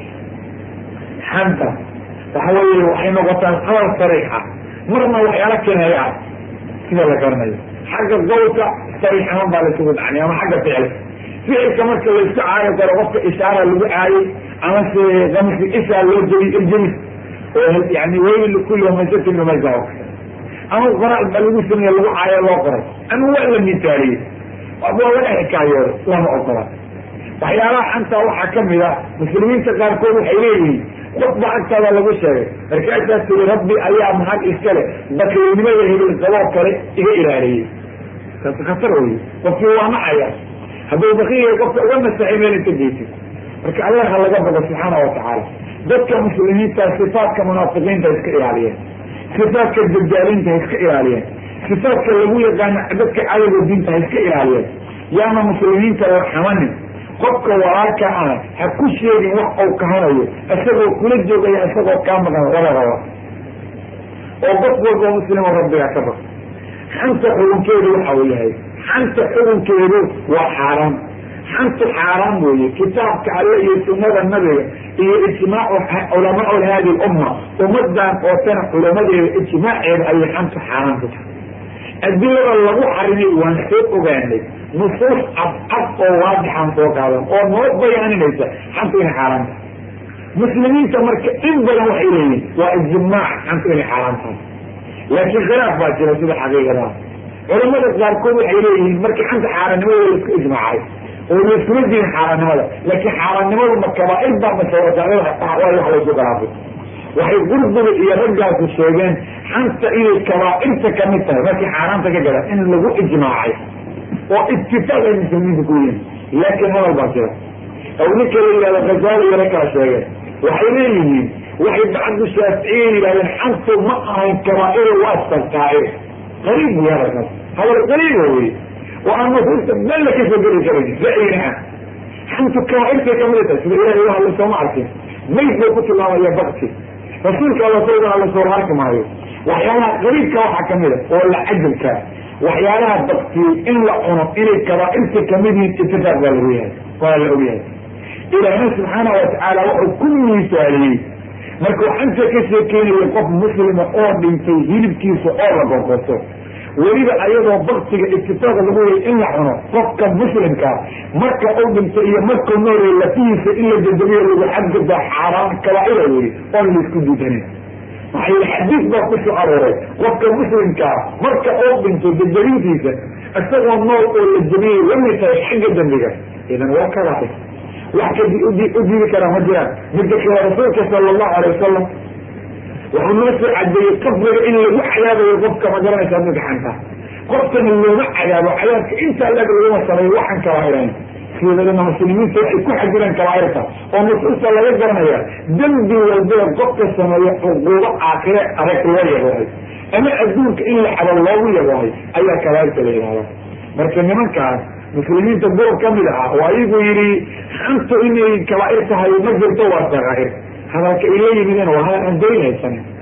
xanta waxa weeye waxay noqotaan hadal sariixa marna waxyaala keenaya ah sida la garanayo xagga qawlka sariix ahaan baa laysugu dhacnay ama xagga ficilka ficilka marka laysku caayo karo qofka ishaara lagu caayay ama se kamisi ishaa loo jebiy irjebis oo yani weyl likulli hamasatin lumaysa ama qoraal baa lagu sameeye lagu caayo loo qoray ama waa la mitaaliyey waa laga xikaayooda lama ogola waxyaalaha xanta waxaa kamid a muslimiinta qaarkood waxay leeyihiin qofba agtaada lagu sheegay markaasaa tiri rabbi ayaa mahad iskale bakrinimada hebel qaboo kale iga ilaaliyey kaas khatar wey qofkii waa nacaya hadduu bakiya qofka uga nasaxay meel inta geysid marka allah ha laga bogo subxaana watacaala dadka muslimiinta sifaadka munaafiqiinta iska ilaaliyeen sifaadka dajaalinta ha iska ilaaliyeen sifaadka lagu yaqaano dadka cadowga diinta ha iska ilaaliyeen yaana muslimiinta la xamanin qofka walaalka ah ha ku sheegin wax uu kahanayo isagoo kula joogaya isagoo kaa maqan wala raba oo qof walba muslimo rabbiga ka baq xanta xukunkeedu waxa uu yahay xanta xukunkeedu waa xaaraan xantu xaaraan weeye kitaabka alle iyo sunnada nabiga iyo ijmaacu culamaa hadi lumma ummadan oo tana culamadeeda ijmaaceeda ayay xantu xaaraan ku tahay adilada lagu xarimay waan soo ogaanay nusuus cadcad oo waadixaan soo qaadan oo noo bayaaninaysa xantu inay xaaraan tahay muslimiinta marka in badan waxay leeyihin waa ijmaac xantu inay xaaraan tahay laakiin khilaaf baa jira sida xaqiiqadaa culamada qaarkood waxay leeyihiin markii xanta xaaraannimadooda laisku ijmaacay oo laiskula diin xaaraannimada laakiin xaaraannimadu ma kabaair baa masawataay wax laysu khilaafay waxay qurduga iyo raggaasu sheegeen xanta inay kabaairta kamid tahay markii xaaraanta ka galaan in lagu ijmaacay oo itifaaq ay muslimiinta ku yihin laakiin hadal baa jira aw ninka la yihahdo khasaali yaro kala sheegeen waxay leeyihiin waxay bacdu shaaficiya yihahdeen xantu ma ahayn kabaair waa sarkaa'ir qariib bu yarakaas hadal qariiba wey oo aan nusuusta mella kasoo geli karayn ra'yina ah xantu kabaairtay kamid tahay sida ilahay u hadlay sooma arkin mayd bay ku tilmaamaya bakti rasuulka alla sawdan la soo arki maayo waxyaalaha qariibka waxaa kamid a oo la cajabka waxyaalaha baktiyey in la cuno inay kabaairta kamid yihiin itifaaq baa lagu yahay waa la ogyahay ilaahna subxaana watacaala wuxuu ku miisaaliyey markuu xanta ka sheekeynaya qof muslima oo dhintay hilibkiisa oo la gorgorto weliba ayadoo baktiga itifaaq lagu yahay in la cuno qofka muslimkaa marka uu dhintay iyo markuu noolay lafihiisa in la jajabiyo lagu xadgudbaa xaaraan kabaaira weli oon laisku diidanin maxaa yili xadiis baa ku soo arooray qofka muslimkaa marka uu dhinto jajabintiisa isagoo nool oo la jabiyay lamid tahay xagga dambiga idan waa kabaair wax kadi udiidi karaa ma jiraan midda kale rasuulka sala allahu alay wasalam wuxuu noo soo cadeeyey qabriga in lagu cadaabayo qofka ma garanaysaa magaxanta qofkana looma cadaabo cadaabka intaa lag laguma sameeyo waxaan kabaairayn sideedana muslimiinta waxay ku xajiraan kabaairta oo nusuusta laga garanaya dembi walbada qofka sameeya cuquubo aakhire adag loo yaboohay ama adduunka in la xado loogu yaboohay ayaa kabaairta la yihahda marka nimankaas muslimiinta gorob kamid ah oo ayagu yidhi xantu inay kabaair tahay ma jirto waa sakaa'ir hadalka ay la yimideen waa hadal aan daynaysan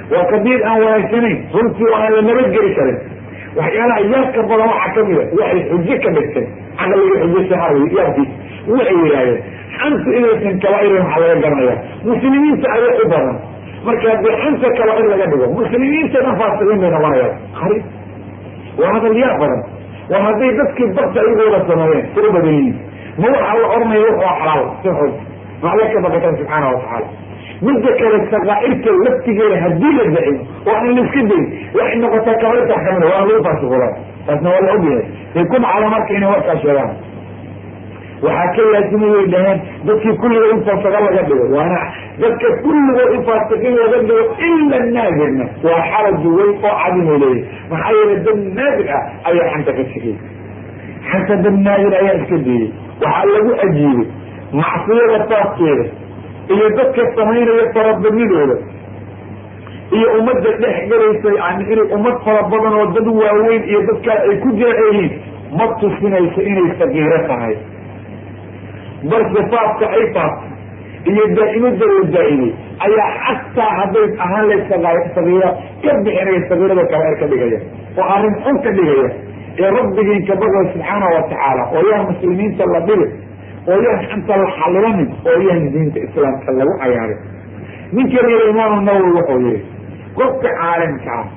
waa qadiid aan wanaagsanayn runtii oo aan la nabadgeli karin. waxyaalaha yaabka badan waxaa kamida waxay xujo ka dhigtay caqliga xujo saxaawi yaabkiis waxay yidhahdeen xanta inaysan kabaa'irin waxaa laga garanaya muslimiinta ayaa u badan marka haddii xanta kabaa'ir laga dhigo muslimiinta dhan faasiqiin bay noqonayaan ari waa hadal yaab badan waa hadday dadkii barta ayagooda sameeyeen tiro badan yihiin ma waxaa la oranaya wuxuu xalaal si xog macla ka baqatan subxaana watacaala. midda kale saqaairta laftigeeda hadii la dacimo oo aan la iska dayin waxay noqotaa kabairta kamida waa lagu faasiqodaa taasna waa la ogyahay ay ku dhacda marka inay warkaa sheegaan. waxaa ka laasimay dhaheen dadkii kulligood in faasiqa laga dhigo waana dadka kulligood in faasiqiin laga dhigo ila naadirna waa xaraj weyn oo cadimo leeyahy maxaa yeele dad naadir ah ayaa xanta ka sikiyey xanta dad naadir ayaa iska dayey waxaa lagu ajiibay macsiyada taaskeeda iyo dadka samaynaya farabadnidooda iyo ummadda dhex galaysa yani inay ummad fara badan oo dad waaweyn iyo dadkaas ay ku jeecayihiin ma tusinayso inay sagiiro tahay balse faafka ay faafta iyo daa'imada la daa'imay ayaa xataa hadday ahaan lay sagiira ka bixinaya sagiirada kabair ka dhigaya oo arrin xun ka dhigaya ee rabbigiin ka baqay subxaana watacaala oo yaa muslimiinta la dhibi oo yaan xanta la xalilanin oo yaan diinta islaamka lagu cayaarin. ninka reer imaamu nawowi wuxuu yihi qofka caalimka ah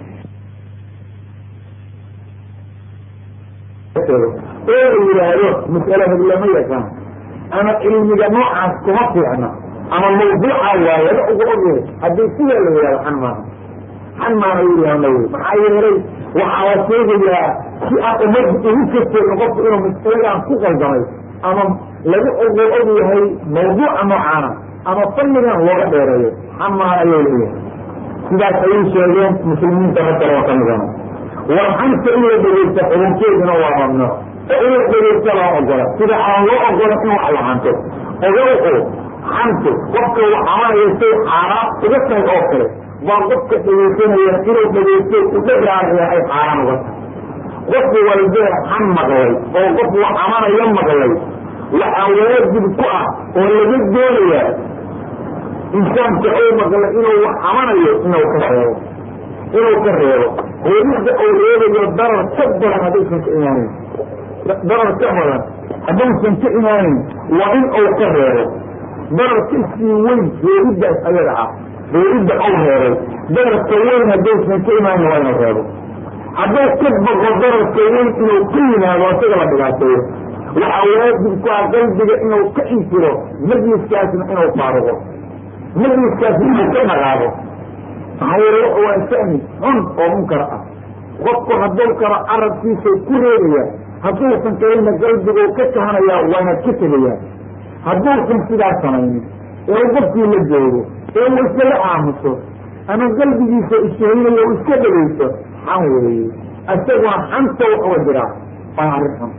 oo yidhaahdo mas'alada lama yaqaan ama cilmiga noocaas kuma fiicna ama mawduuca waayada uga ogyahay haddii sidaa la yihahdo xan maaha xan maana yiri imaam nawowi maxaa yeelay waxaa la sheegayaa si aan umad ugu kasteeno qofku inuu mas'aladan ku qaldamay ama lagu ogo og yahay mawduuca noocaana ama fannigan looga dheereeyo xamaan ayay leeyahay sidaas ayay sheegeen muslimiinta masala oo kamidana war xanta in la dhegeysta xukunkeeduna waa mamnuuc oo in la dhegeysta loo ogola sida aan loo ogola in wax la xanto ogowxu xantu qofka uu xamanayo say xaaraan uga tahay oo kale baa qofka dhegeysanaya inuu dhegeysto udharaaraya ay xaaraan uga tahay. qofku walbee xan maqlay oo qof uu xamanayo maqlay waxaa waajib ku ah oo laga doonayaa insaanka oo maqla inuu wax xamanayo inuu ka reebo inuu ka reebo reebidda uu reebayo darar ka badan haddaysan ka imaaneyn darar ka badan haddaysan ka imaaneyn waa in uu ka reebo darar kasii weyn reebiddaas ayaga ah reebidda uu reebay dararka weyn haddaysan ka imaaneyn waa inuu reebo hadduu ka baqo dararka weyn inuu ka yimaado isaga la dhibaateeyo waxaa waajib ku ah qalbiga inuu ka inkiro majliskaasna inuu faaruqo majliskaasna inuu ka dhaqaaqo maxaa yeele wuxu waa sami xun oo munkar ah qofku hadduu karo carabkiisa ku reebaya hadduusan kalina qalbigu ka kahanaya waana ka tegaya hadduusan sidaa samaynin ee qofkii la joogo ee uu iskala aamuso ama qalbigiisa ishahinayo u iska dhegeyso xan weeye isaguna xanta wuxuga jiraa waa arrin xun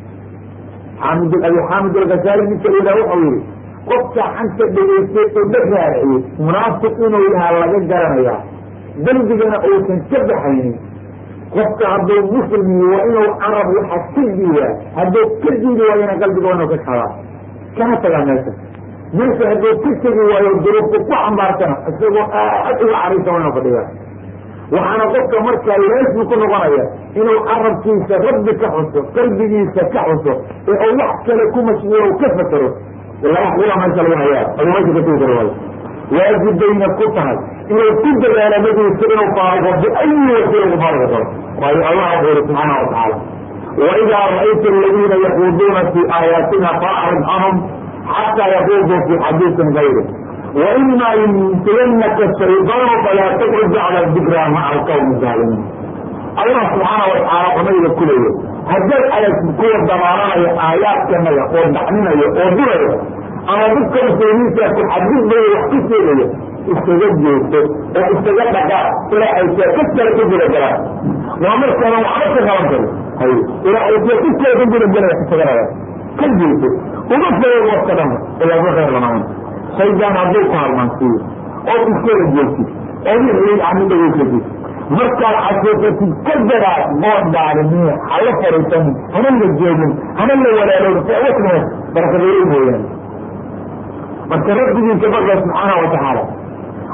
xaamid abi xaamid algasaali ninka la yidhaha wuxuu yihi qofka xanta dhegeystay oo dha raaciyey munaafiq inuu yahaa laga garanayaa dembigana uusan ka baxaynin qofka hadduu muslim yihi waa inuu carab waxa ka diidaa hadduu ka diidi waayona qalbiga waa inuu ka kadaa kana tagaa meesha meesha hadduu ka tegi waayo duruufku ku xambaarsana isagoo aad uga caraysa waa inuu fadhiyaa waxaana qofka markaa laasmi ku noqonaya inuu carabkiisa rabbi ka xuso qalbigiisa ka xuso ee uu wax kale ku mashquulo ka fakero laba xula meesha laga hayaa aduu meesha ka tegi karo waayo waajib bayna ku tahay inuu ku dadaalo magiisa inuu faaruqo biayi wasiila ugu faaruqi karo waayo allah wuxuu yihi subxaana watacaala waidaa ra'ayta aladiina yaquuduuna fi aayaatina faacrid canhum xataa yaquuduu fi xadiisin gayri وإما ينسينك الشيطان فلا تقعد على الذكرى مع القوم الظالمين. الله سبحانه وتعالى قميل كل يوم هديت على كل ضمانة آيات كما يقول نحننا يقول بره أنا ذكر سيريس يكون حديث بره يحكي له استجد يوسف واستجد لك إلى أن تكسر كبير الجلال وعمر كان وعرفت غلطه إلى أن تكسر كبير الجلال يحكي كل يوسف ومثل يوم السلام إلى بخير رمضان shaydaan hadduu ku harmaansiiyo oo iskala joogtid oo wixii ani dhageysatid markaad xasuusatid ka daraa bood dhaalimiya hala fariisanin hana la jeedin hana la walaalowda barakadooyin mooyaane marka rabbigiinka baqa subxaana watacaala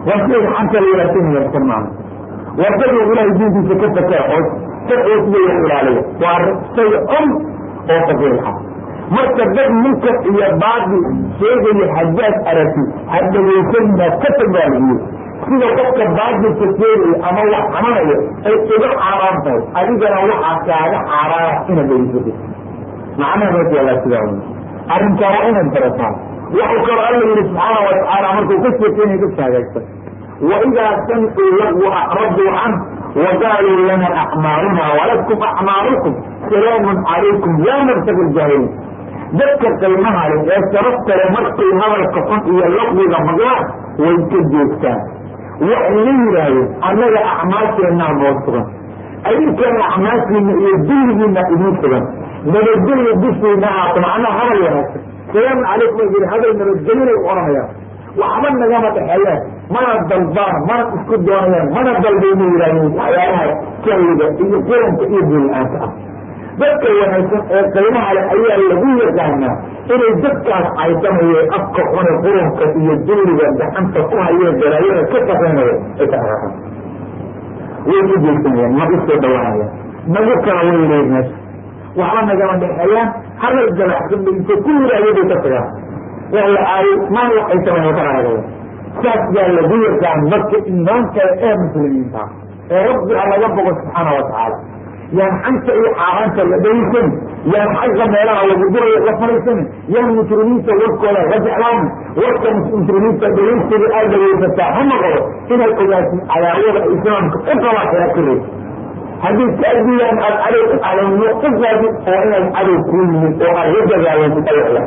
waa shayga xanta la yaraasanayo isticmaala wadada ilahay diintiisa ka fakera oo sharciga ilaaliya waa shay un oo faqiixa marka dad munkar iyo baadi sheegayo haddaad aragti hadhagaysanina ka tabaaliyo sida qofka baadilka sheegayo ama wax xamanayo ay uga xaaraan tahay adigana waxaa kaaga xaaraana inaad dhegeysato macnaha meesha sidaa wey arrinkaa waa inaad barataa waxuu kaloo alla yihi subxaana watacaala markuu ka sheekeynaya dadka hagaagsan waidaa samicuu lagwa acraduu can waqaaluu lana acmaaluna walakum acmaalukum salaamun calaykum yaa mabtaga ljaahiliin dadka qiimaha leh ee sharafta leh markay hadalka xun iyo laqwiga maqlaan way ka joogtaan waxay la yidhaahdeen annaga acmaasheenaa noo sugan adinkana acmaashiina iyo dulligiina idiin sugan nabadgelya dushiina aata macnaha hadal wanaagsan salaamun calaykum ay yidhi hadal nabadgelinay u oranayaan waxba nagama dhexeeyaan mana dalbaan mana isku doonayaan mana dalbayna yidhahdeen waxyaalaha jahliga iyo quranka iyo dul-aanta ah dadka wanaagsan ee qiimaha leh ayaa lagu yaqaanaa inay dadkaas caydamaye afka xune quranka iyo dulliga gacanta ku hayeen dalaayada ka shaqeynaya ay ka dhaqaaqan way ku jeegsanayaan ma isoo dhawaanayaan nagu kala weyleyn meesha waxba nagama dhexeeyaan hadal galaxsan ba intay ku yidhaahyo bay ka tagaan waa la aayo maan waxay sameyn ka dhaqaaqaya saas baa lagu yaqaan dadka iimaankale ee muslimiinta ee rabbiga laga bogo subxaana watacaala yaan xanta iyo xaaraanta la dhegeysanin yaan xagga meelaha lagu durayo la fariisanin yaan muslimiinta warkooda la jeclaanin warka muslimiinta dhegeysiga aad dhegeysataa ha noqdo inaad ogaatin cadaawada islaamka u qabaa kaa korey haddii ka adiyaan aad cadow u calawno u gaadin oo inaad cadow kuu yimid oo aad la dagaalanti ayala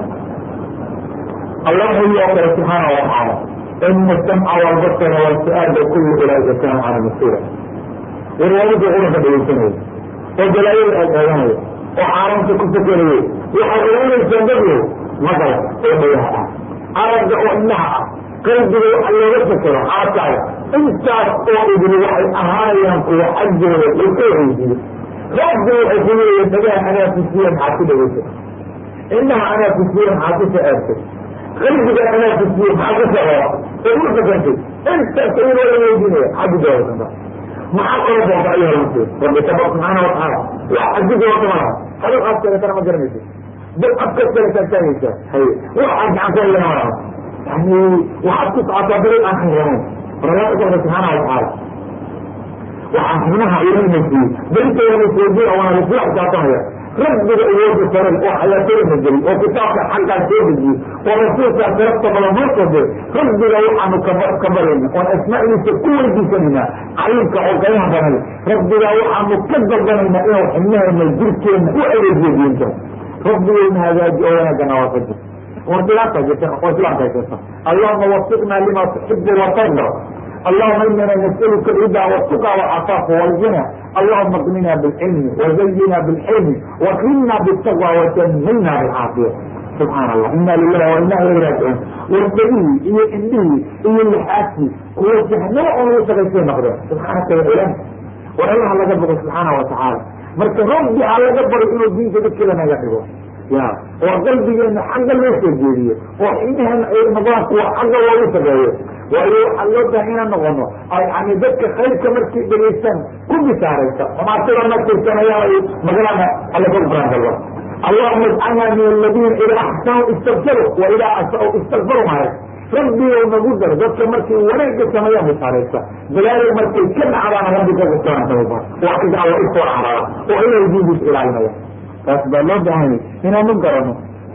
allah wuxuu oo kale subxaana watacaala ina samca walbasara walfu-aada kullu ulaaika kaana cala masiira warwaabada quranka dhegeysanaya oo dalaayada aad eeganayo oo xaaraanta ku fakerayo waxaad ogaanaysaa dadyow maqal oo dhayaha ah aragga oo indhaha ah qalbiga waxa looga fakero xaakaaga intaas oo idili waxay ahaanayaan kuwa xaggooda laga horeysiyo rabbi waxay ku leeyihin dhagaha anaa kusiiya maxaad ku dhegeysata indhaha anaa kusiiya maxaad ku saaartay qalbiga anaa kusiiya maxaad ku socora oo ma fakantay intaas ayadoo la weydiinaya xaggidooda maxaa kala booda ayuha lmuslim rabbi taba subxaana watacaala wax xadigooda malaha hadal aad kaletana ma garanaysa dad afkas kale taagtaagaysaa haye waxaad gacan ku hayana malaha yani waxaad ku socotaa dariiq aan xiranayn rabaa rabbi subxaana watacaala waxaa xubnaha ilanasiiyey berintooda lasoojiya waana lasla xisaabtamaya rabbiga awooda sare oo xayaatada majeli oo kitaabka xaggaa soo dejiyey oo rasuulkaa sarafta badan noo soo diray rabbiga waxaanu ka barayna oon asmaadiisa ku weydiisanayna caliimka oo qiimaha badan rabbiga waxaanu ka dalbanaynaa inuu xibnaheena jirkeena u adeejiyo diinta rabbigeyna hagaaji oo wanaagana waafaji war dhibaata jirta oo islaamka haysata allahuma wafiqnaa lima tuxibu watarda اللهم إننا نسألك الهدى والتقى والعفاف والغنى اللهم اغننا بالعلم وزينا بالحلم واكرمنا بالتقوى وجملنا بالعافية سبحان الله إنا لله وإنا إليه راجعون والدليل إيه إنه إيه اللي حاسي هو الجهنم أو يتغيثين مقدر سبحانك يا إله والله على قبل سبحانه وتعالى مركز ربي على قبل إنه الدين تذكر لنا يقربه يا وقلبي إن حاجة ليس الجيرية وحينها المضاق وحاجة وليس جاية وإيه حلوتها هنا نغنو يعني ذلك خير كمركي بالإنسان كل ساريسا وما ترى نفسه السنة يا مغلانا على كل براد الله اللهم اجعلنا من الذين إذا أحسنوا استغفروا وإذا أسأوا استغفروا معك ربي يوم نقدر ذلك مركي وليك السنة يا ساريسا بلال المركي كم عرانا ربك السنة توبا وإذا الله إسوى عرانا وإذا يجيبش إلى المياه فاسبا الله دعاني هنا نقرنه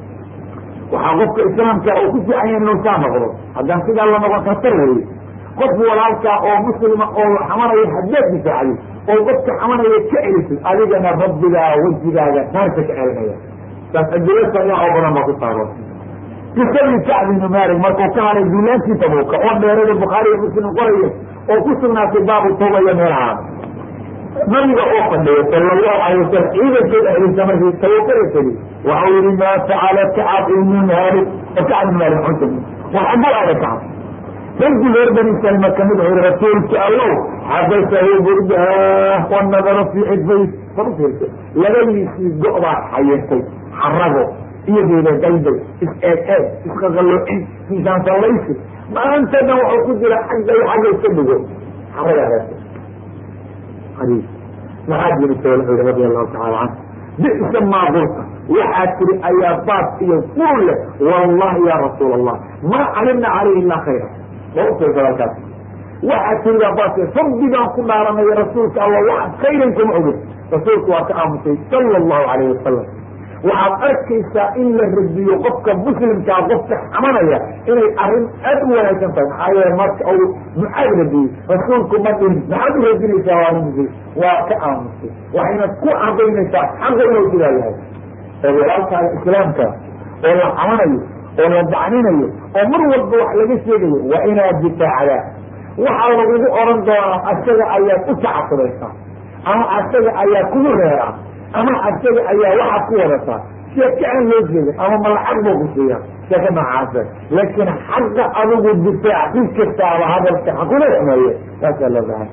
waxaa qofka islaamka oo ku fiican yahay inuu saa noqdo haddaan sidaa la noqon khatar weeye qof walaalkaa oo muslima oo xamanaya haddaad difaacday oo qofka xamanaya ka celisid adigana rabbigaa wejigaaga naarka ka celinaya saas adilasa ayaa oo badan baa ku saaran kisabi kacb ibnu maalik markuu ka haray duulaantii tabuuka oo dheerada bukhaari iyo muslim qoraya oo ku sugnaatay baabu tawba iyo meelaha nabiga oo fadhiya sala allahu alay wasalam ciidankeeda ahliisa markii tabuukada tegi waxau yihi maa facala kacab ibnu maalik oo kacab ibnu maalik xunta waxabu aada kacab raggi reer bani salma kamid wuxuu yihi rasuulka allow xabasahu burdaah wanadara fii xidfays farufirka labadiisii go-baa xayirtay xarago iyo deedadayday is eeg eeg isqaqaloocin miisaan sallaysi maantana waxuu ku jira xagga iyo xagga iska dhigo xarada qariib maxaa jiri soola ui radia allahu tacala canhu bisa maa qulta waxaad tiri ayaa baas iyo fur leh wallahi ya rasuul allah maa calimna calayhi ila khayra alkaas waxaad tiridaa baas rabbi baan ku dhaaranaya rasuulka allah wax khayran kuma ogin rasuulku waa ka aamusay sala allahu alayh wasalam waxaad arkaysaa in la radiyo qofka muslimkaa qofka xamanaya inay arrin aad u wanaagsan tahay maxaa yeele marka u maxaad radiyey rasuulku ma dhihin maxaad u radinaysaa waa waa ka aamusay waxayna ku cadaynaysaa xaqa inuu sidaa yahay oo walaalkaaga islaamka oo la xamanayo oo la dacninayo oo mar walba wax laga sheegayo waa inaad difaacdaa waxaa lagugu oran doonaa asaga ayaad u tacasubaysaa ama asaga ayaa kugu reeraa ama asaga ayaa waxaad ku wadataa sheeke aan loo jeedin ama malacag buu ku siiya sheeke noocaasa laakiin xagga adigu difaac si kastaaba hadalka hakula xumeeye saasaa loo bahay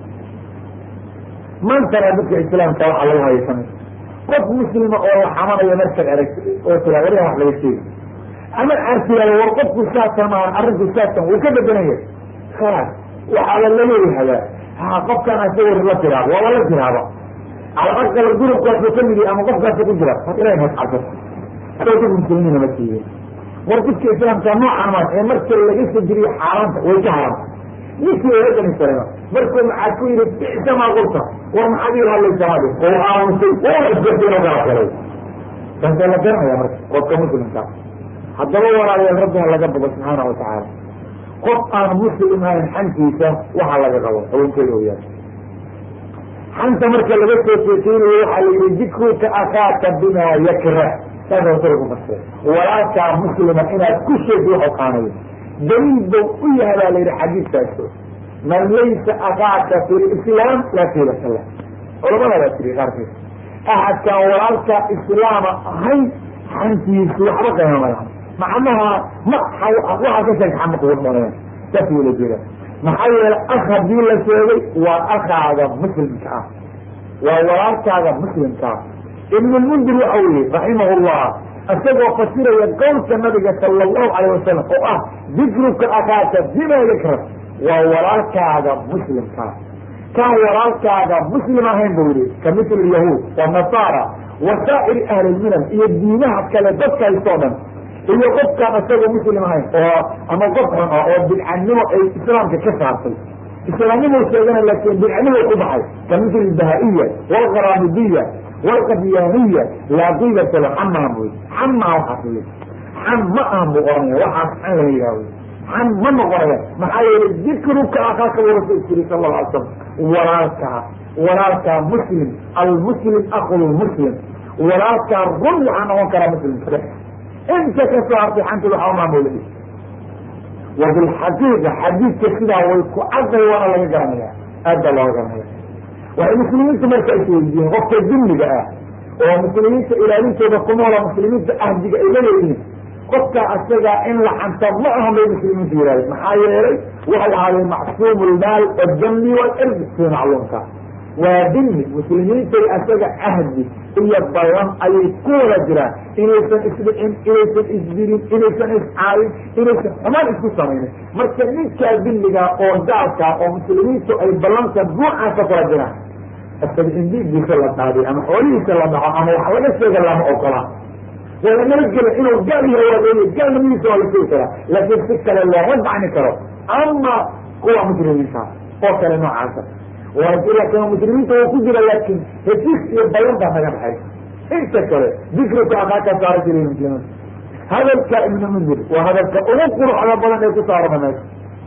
maantana dadka islaamka waxaa lagu haysanay qof muslima oo la xamanayo markaad aragta oo tiraa wariha wax laga sheegi ama aad tiraado war qofku saatan maa arrinku saatan wuu ka bedelanaya khalaas waxaaba laleeyahayaa ha qofkaan asaga la tiraado waaba la tiraaba alaqal gurubkaasu kamidi ama qofkaasa ku jira ilahay has cabsato hadoo dad muslimiina ma siiyen war dadka islaamka noocan maa ee marka laga soo jiriyo xaaraanta way ka haramta ninkii eedani sarena markuu maxaad ku yihi bisa maa qulta war maxaad ii hadlaysaadi oo aamusay waa isgartay oo kala galay kaasaa la garanaya marka qofka muslimkaa haddaba walaalayaal rabbiha laga bogo subxaana watacaala qof aan muslim ahayn xantiisa waxaa laga qabo haweenkeeda oo yahay xanta marka laga soo sheekeynayo waxaa la yihi dikruka akaaka bima yakrah saasa wasala ku fasira walaalkaa muslima inaad ku sheegto waxu qaanayo daliil bow u yahay baa la yihi xadiidkaaso man laysa akaaka fi lislaam laa fiilaka lah culamadadaa tiri qaarkiis axadkaan walaalkaa islaama ahayn xantiisu waxba qiima malaha macnaha ma waxaa ka sheeg xama kugu dhoonaya saas wala jeeda maxaa yeele ak hadii la sheegay waa akaaga muslimka ah waa walaalkaaga muslimka ah ibn lmundir waxa yihi raximah llah isagoo fasiraya qowlka nabiga sala allahu alayh wasalam oo ah dikruka akaaka bima yakra waa walaalkaaga muslimkaa kaan walaalkaaga muslim ahayn bu yihi ka mitl yahuud wanasaara wasaa'iri ahli lminan iyo diinaha kale dadka haystoo dhan iyo qofkaan isagoo muslim ahayn oo ama qof xun ah oo bidcanimo ay islaamka ka saartay islaamnimou sheegana laakiin bidcanimo ku baxay ka mitl bahaiya walqaraamidiya walqadyaaniya laa qiibata la xamaan wy xamaa waxaas wy xam ma aan bu oranaya waxaas xan la yihah xan ma noqonaya maxaa yeele dikruka akaaka u rasul jiri sala lla alay slam walaalkaa walaalkaa muslim almuslim akulmuslim walaalkaa run waxaa noqon karaa muslimka inta kasoo hartay xantada waxaa maamula wa bilxaqiiqa xadiidka sidaa way ku caday waana laga garanaya aad baa looga garanaya waxay muslimiinta marka isweydiiyeen qofka dimmiga ah oo muslimiinta ilaalintooda ku noola muslimiinta ahdiga ay la leeyihiin qofka asagaa in la xanta ma ahan bay muslimiinta yihaahdeen maxaa yeelay waxay ahaadeen macsuumu lmaal wadami walirdi sida macluumka waa dimi muslimiintay asaga ahdi iyo ballan ayay ku wada jiraan inaysan isdhicin inaysan isdirin inaysan iscaabin inaysan xumaan isku samaynin marka ninkaa dimigaa oo gaalkaa oo muslimiintu ay ballanka nuucaasa kula jiraan asaga in diinkiisa la daadiy ama xoolihiisa la dhaco ama wax laga sheega lama ogola waa lagala gela inuu gaal yahay waa leeya gaalnimadiisa waa la sheegi karaa laakiin si kale looma dacni karo ama kuwa muslimiinta oo kale noocaasa laakin muslimiinta waa ku jira laakin hesiis iyo bayan baa naga dhaxay inta kale dikruka akaaka saara jira muslimiin hadalka ibn mundir waa hadalka ugu quruxda badan ee ku saarama meesha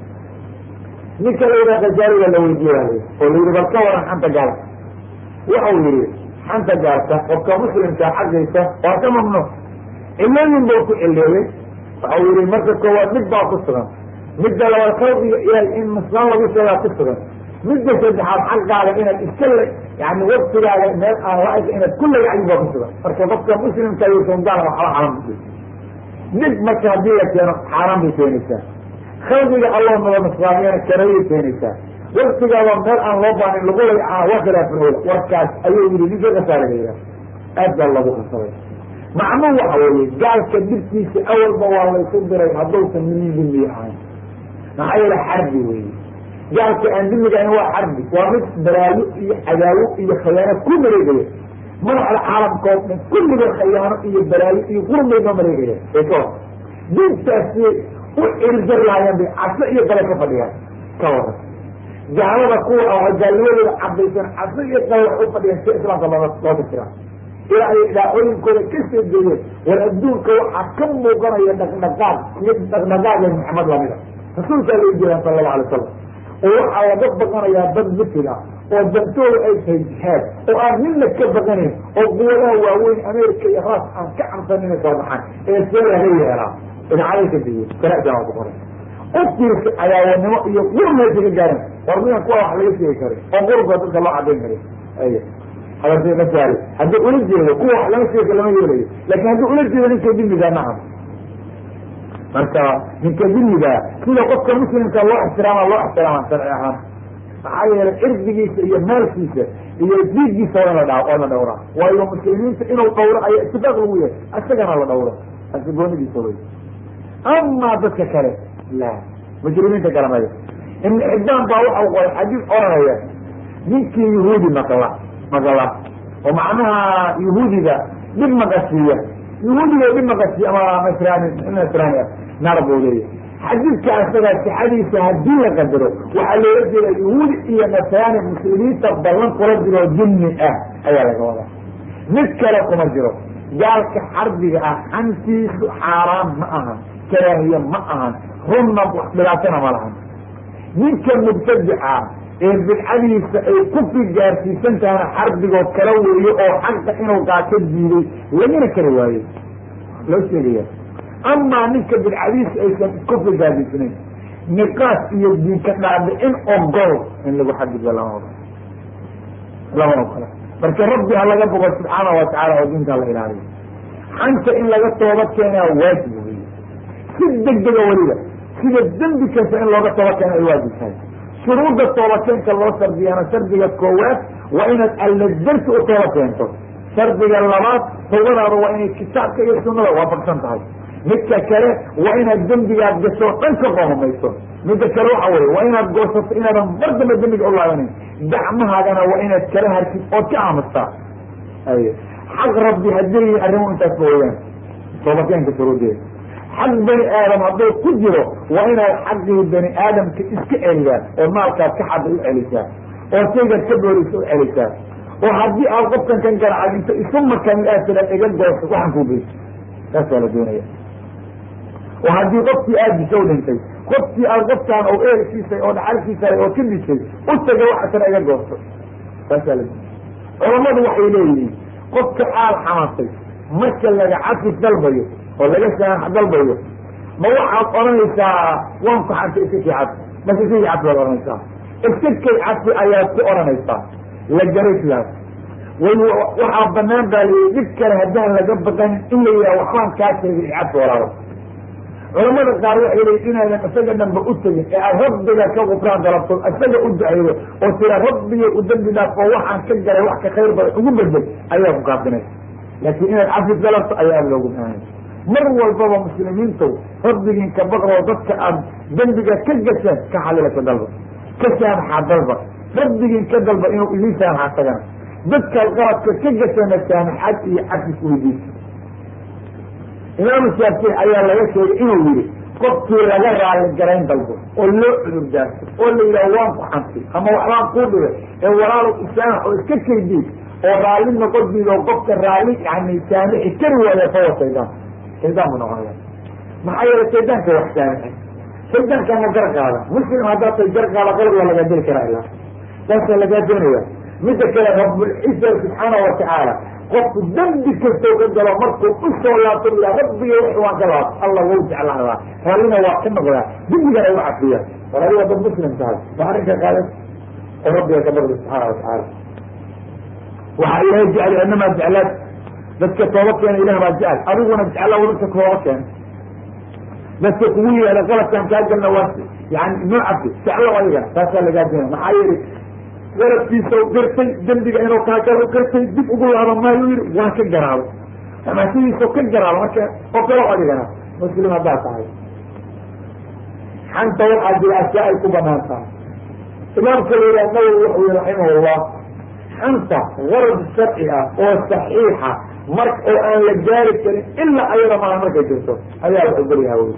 ninka la yidhaha kajaariga la weydiiya oo la yihi bal ka waran xanta gaalka waxau yihi xanta gaalka qofka muslimka xaggiisa waa ka mamnuuc cilooyin bau ku cileeyey waxau yihi marka koowaad mid baa ku sugan midda labaad khalqiga ilahay in muslaan lagu sheegaa ku sugan midda saddexaad xaqaaga inaad iska l yani waktigaaga meel aan la-eg inaad ku lagacyin baa ku sugan marka qofka muslimka yuusan gaal waxba xaram mid marka haddii la keeno xaaraan bay keenaysaa khalqiga allah naba nusraamiyana karayay keenaysaa waktigaaba meel aan loo baanin lagu laycaa waa khilaafin ola warkaas ayuu yihi ninka kasaara la yihah aad baa lagu khasabay macnuu waxa weeye gaalka dhibkiisa awalba waa laysu diray hadduusan min dimiye ahayn maxaa yeele xarbi wey gaalka aan dimigayn waa xarbi waa mid balaayo iyo cadaawo iyo khayaano ku mareegaya madaxda caalamkoo dhan kulliga khayaano iyo balaayo iyo qurmay noo mareegaya ee ka hor dintaasi u cirjar lahaayeen bay cabso iyo qale ka fadhiyaan ka waran gaalada kuwa ah gaalnimadooda cabaysan cabso iyo qale wax u fadhiyaan si islaamka looga loo tirtiraa ilaa ay idaacooyinkooda ka soo jeeyeen war adduunka waxaa ka muuqanaya dhaqdhaqaaq iyo dhaqdhaqaaga maxamed lamida rasuulkaa loo jeedaan sala allahu alay wasalam oo waxaa laga baqanayaa dad mitig ah oo dantooda ay tahay jihaad oo aan midna ka baqanayn oo quwadaha waaweyn america iyo raas aan ka camsanin inay soo baxaan ee see laga yeelaa idaacaday ka diiye karajan waa ku qoray uftiirka cadaawanimo iyo qur meesha ka gaaran war midan kuwa wax laga sheegi karin oo qurba dadka loo cadayn karin ay hadasi masaali haddii ula jeedo kuwa wax lama sheeka lama yeelayo laakin haddii ula jeedo ninka dimigaa nacam marka ninka dimigaa sida qofka muslimka loo ixtiraama loo ixtiraama sharci ahaan maxaa yeelay cirdigiisa iyo maalkiisa iyo diigiisa waa in la dha oo la dhawraa waayo muslimiinta inuu dhawro ayaa itifaaq lagu yahay isagana la dhawro asigoonidiisa wey amaa dadka kale la mujrimiinta garamaya ibn xibbaan baa waxau qoray xadiis oranaya ninkii yahuudi maqla maqla oo macnaha yahuudiga dhib maqasiiya yahuudiga dhib maqasiiya ama nasraani nasraani ah naar buu leeyahy xadiidka asagaa sixadiisa haddii la qadaro waxaa loola jeeda yahuudi iyo nasraani muslimiinta ballan kula jiroo jinni ah ayaa laga wadaa mid kale kuma jiro gaalka xarbiga ah xantiisu xaaraan ma ahan karaahiye ma ahan runna dhibaatana ma lahan ninka mubtadica ee bidcadiisa ay kufri gaarsiisan tahana xarbigoo kala weeyo oo xaqa inuu qaato diiday lagana kala waayo loo sheegaya amaa ninka bidcadiisa aysan kufri gaarsiisnayn niqaas iyo diinka dhaadhicin ogol in lagu xadidba lama ogo lama ogola marka rabbi ha laga bogo subxaana watacaala oo diinta la ilaaliyo xanta in laga tooba keenaa waajib wey si degdega weliba sida dembi kasta in looga tooba keena ay waajib tahay shuruudda toobakeenka loo shardiyaana shardiga koowaad waa inaad alla darsi u tooba keento shardiga labaad tawbadaada waa inay kitaabka iyo sunada waafaqsan tahay midka kale waa inaad dembigaad gasho dhan ka qoomamayso midda kale waxa weye waa inaad goosato inaadan mar damba dembiga u laabanayn gacmahaagana waa inaad kala hartid ood ka aamustaa ay xaq rabbi haddii arrimuhu intaas ba weyaan toobakeenka shuruudeeda xaq bani aadam hadduu ku jiro waa inaad xaqii bani aadamka iska celiyaa oo maalkaad ka xada u celisaa oo shaygaad ka boorisa u celisaa oo haddii aad qofkan kan garacad inta isu makamid aad tira iga gooso waxaan kuu geyso taas waa la doonaya oo haddii qofkii aad disha u dhintay qofkii aad qofkaan oo eelkiisay oo dhaxalkiisay oo ka dishay u taga waxa tira iga goosto taas waa la doonaya culamadu waxay leeyihiin qofka aad xamaasay marka laga cafis dalbayo oo laga saamax dalbayo ma waxaad odhanaysaa waan ku xantay iska kii cafi mase sikii cafi baad odhanaysaa iska kay cafi ayaad ku odhanaysaa la garay sidaas way waxaa banaan baa layihi dhib kale haddaan laga baqanin in la yidhaha waxbaan kaa sheegay cafi walaalo culamada qaar waxay leeyiin inaadan isaga dhanba u tegin ee aad rabbiga ka gufraan dalabto isaga u duceydo oo tira rabbiga u dambi dhaaf oo waxaan ka garay wax ka khayr badan ugu bedel ayaa ku kaafinaysa laakiin inaad cafi dalabto ayaa aada loogu baahanya mar walbaba muslimiintu rabbigiin ka baqroo dadka aada dembiga ka gashaan ka xalila ka dalba ka saamaxa dalba rabbigiin ka dalba inuu idiin saamaxa tagana dadkaad qaladka ka gashana saamaxaad iyo cafis weydiisa imaamu shaafici ayaa laga sheegay inuu yihi qofkii laga raali garayn dalbo oo loo cudur daarto oo la yidhaha waan ku xantay ama waxbaan kuu dhigay ee walaalow isaamax oo iska kaydiid oo raalli noqodiid oo qofka raalli yani saamixi kari waaya fawa shaydaan shaydaan buu noqonaya maxaa yeele shaydaanka wax saamixi shaydaanka ma gar qaada muslim haddaad tay gar qaada qalad waa lagaa deli karaa ilaa saasaa lagaa doonaya midda kale rabulciza subxaana watacaala qofku dembi kastoo ka galo markuu usoo laabto ila rabbiga wixi waan ka laabto alla wau jeclaadaa raallina waa ka noqdaa dembigana u cafiya war adiga dad muslim tahay waa arrinka qaadan oo rabbiga ka baqdi subxaana watacaala waxaa ilahay jecel inamaa jeclaad dadka tooba keena ilah baa jecel adiguna jecla dadka tooba keena dadka kugu yeela qaladkaan kaa galna waa yani noo cafi jeclo adigana taasaa lagaa doona maxaa yeeli garabkiisa gartay dembiga inuu kaagalo gartay dib ugu laaba maayo yihi waan ka garaabo ama sidiisa ka garaabo marka oo kalo adigana muslim haddaa tahay xanta waxaa jira ashyaa ay ku banaan tahay. imaamka la yidhaha nawowi wuxuu yihi raximahullah, xanta garad sharci ah oo saxiixa mar oo aan la gaari karin ilaa ayada maaha markay jirto ayaa la ogolyaha wy.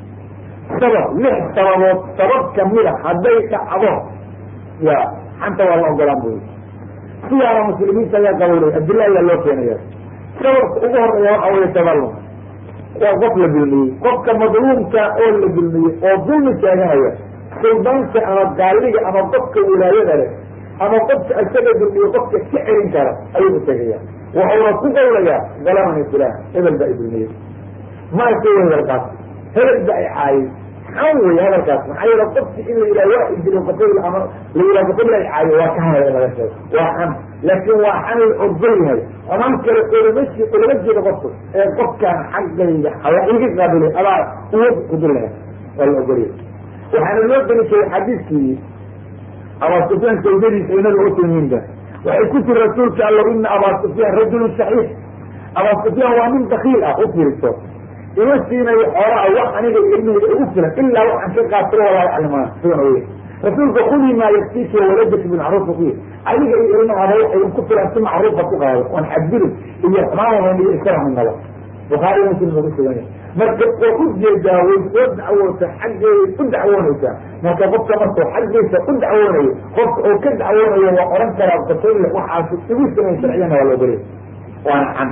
sabab lix sababood sabab kamida hadday dhacdo ya xanta waa la ogolaan buy. siyaana muslimiinta ayaa qaboolay adila ayaa loo keenaya. sababka ugu horeeya waxa weye tabalum, waa qof la dulmiyey, qofka madluumka oo la dulmiyey oo dulmi taaganaya, suldaanka ama gaaliga ama qofka wilaayada leh ama qofka isaga dulmiye qofka ka celin kara ayuu u tegaya. waxuuna ku qawlayaa galamani fulaan hebel baa idulmiyey, maarka wey hadalkaas, hebel baa i caayay, xan wey hadalkaas. maxaa yeele qofki in la yidhaha waa idilo qofayl ama la yidhaha qofayl la caayo waa ka hadaya laga sheego, waa xan. laakin waa xan la ogol yahay amaan kale olama olama jeeda qofku ee qofkaan xaggayga hala iga qaabilay adaa uwad kudul laha waa la ogolyahay. waxaana loo dali jiray xadiidkii abaa sufyaan sawdadiisa inaga utimiinba waxay ku tiri rasuulka alla ina abaa sufyaan rajulun saxiix. abaa sufyaan waa nin dakiil ah, u fiirso ima siinayo xoolaha wax aniga ilmihayga ugu filan ilaa waxaan ka qaato walaa aclimaa sidan oy. rasuulka kuli maa yaktiiki waladaki bilmacruufa ku yiri adiga iyo ilmahada waxay ku filan si macruufa ku qaado oon xadgudub iyo xumaanahan iyo iskala midnaba. bukhaari muslim ugu sugan yahay. marka oo u jeedaa way soo dacwoota xaggeeda u dacwoonaysaa. marka qofka markuu xaggiisa u dacwoonayo qofka oo ka dacwoonayo waa oran karaa qofayla waxaas igu samay sharciyana waa la ogolay waana xan.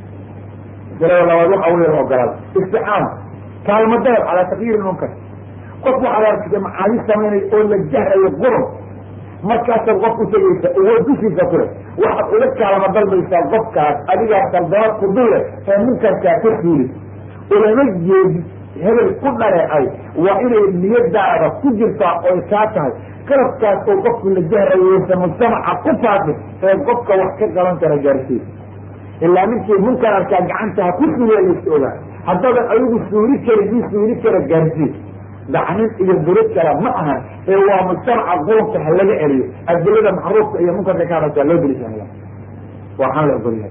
masalada labaad waxa wey la ogolaada istixaama kaalmadalab calaa takyiiri munkar. qof waxaad arkata macaadi samaynay oo la jahrayo qurum, markaasaad qof usagaysa uwo dushiisa kule waxaad uga kaalama dalbaysaa qofkaas adigaa saldana ku dule ee munkarkaa ka suuli ulama jeedi hebel ku dhareecay. waa inay niyadaada ku jirtaa oy kaa tahay qalabkaas oo qofku la jahrayeysa mujtamaca ku faafi ee qofka wax ka qaban kara gaarsiis. ilaa ninkii munkar arkaa gacantaha ku suuliya layska ogaa, haddaba ayagu suuli kara ii suuli kara gaarsiis. dacnin iyo durud kale ma ahan ee waa mujtamaca qurunka ha laga celiyo. adilada macruufka iyo munkarka ka hadaltaa loo delisanaya waxaan la ogolyahay.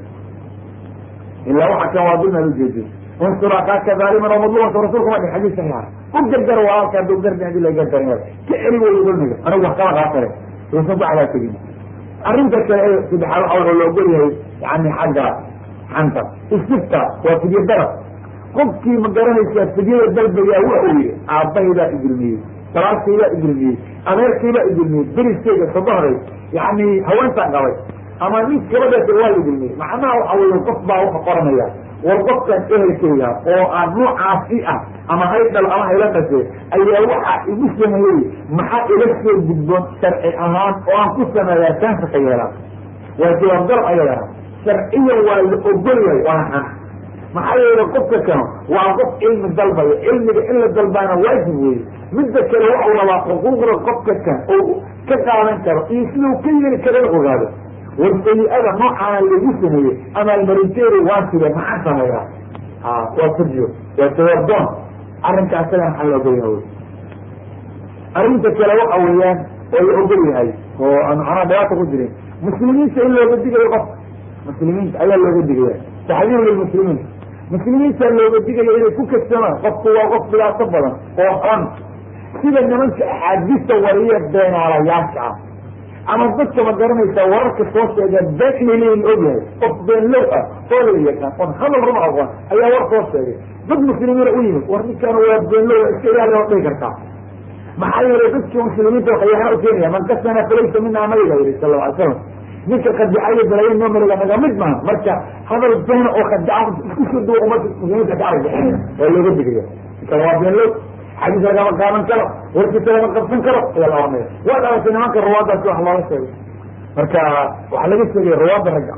ilaa waxa kan waa dulna ujeedin unsur akaaka daaliman oo madlumanka rasulka ma dhin xadiis saxiixa u gargar waa halka haduu gardi hadii la gardarin ka celi way dulmiga anigu wax kama qaatare uusan ku cadaa tegin. arrinta kale ee saddexaad waxa la ogol yahay yani xagga xanta istifta waa fidye darab. qofkii ma garanaysaa fidyada dalbayaa wuxuu yihi aabbahaybaa idulmiyey, salaalkaybaa idulmiyey, adeerkaybaa idulmiyey, beriskeyga sodohoray yani haweentaan qabay ama nin gabadhaas waa la idulmiyey. macnaha waxa wey qof baa waxa qoranaya war qofkan ehelkeyga oo aan noocaasi ah ama haydhal ama hayla dhashe ayaa waxaa igu sameeyey maxaa ila soo gudboon sharci ahaan oo aan ku sameeyaa saanka ka yeelaa. waa jawaabdal ayadana sharciyan waa la ogolyahay waana xan. maxaa yeele qofka kano waa qof cilmi dalbayo, cilmiga in la dalbaana waajib weeye. midda kale waxau rabaa xuquuqda qofka kan oo ka qaadan karo iyo sidau ka yeli karana ogaado. war sayi-ada noocaana lagu sameeyey amaalmarinteedu waa sida maxaa sameeyaa waa fidyo waa sawaabdoon. arrinka asaga maxaa la ogol yahay. arrinta kale waxa weeyaan oo la ogol yahay oo aan macnaha dhibaata ku jirin muslimiinta in looga digayo qofka muslimiinta ayaa looga digaya taxdiir lilmuslimiin. muslimiinta looga digayo inay ku kadsamaan qofku waa qof dhibaato badan oo xon sida nimanka axaadiista wariya beenaalayaasha ah ama dadka ma garanaysa wararka soo sheega been inay leeyihin ogyahay. qof beenlow ah oo la yaqaan oon hadal ruma aqoon ayaa war soo sheegay dad muslimiina u yimid war ninkaan waa beenlow iska ilaali oo dhihi kartaa. maxaa yeelay dadkii muslimiinta waxyaana u keenaya man kasana falaysa mina nabiga yihi sal lla alay slam ninka khadicayo balaya noo maliga naga mid maha. marka hadal beena oo khadica isku soo duwa umada muslimiinta ka argixin waa looga digaya. ninkan waa beenlow xadiis lagama qaadan karo warkiisa lama qabsan karo ayaa la oranaya. waa dhalatay nimanka ruwaadaasi wax looga sheegay. marka waxaa laga sheegaya ruwaada ragga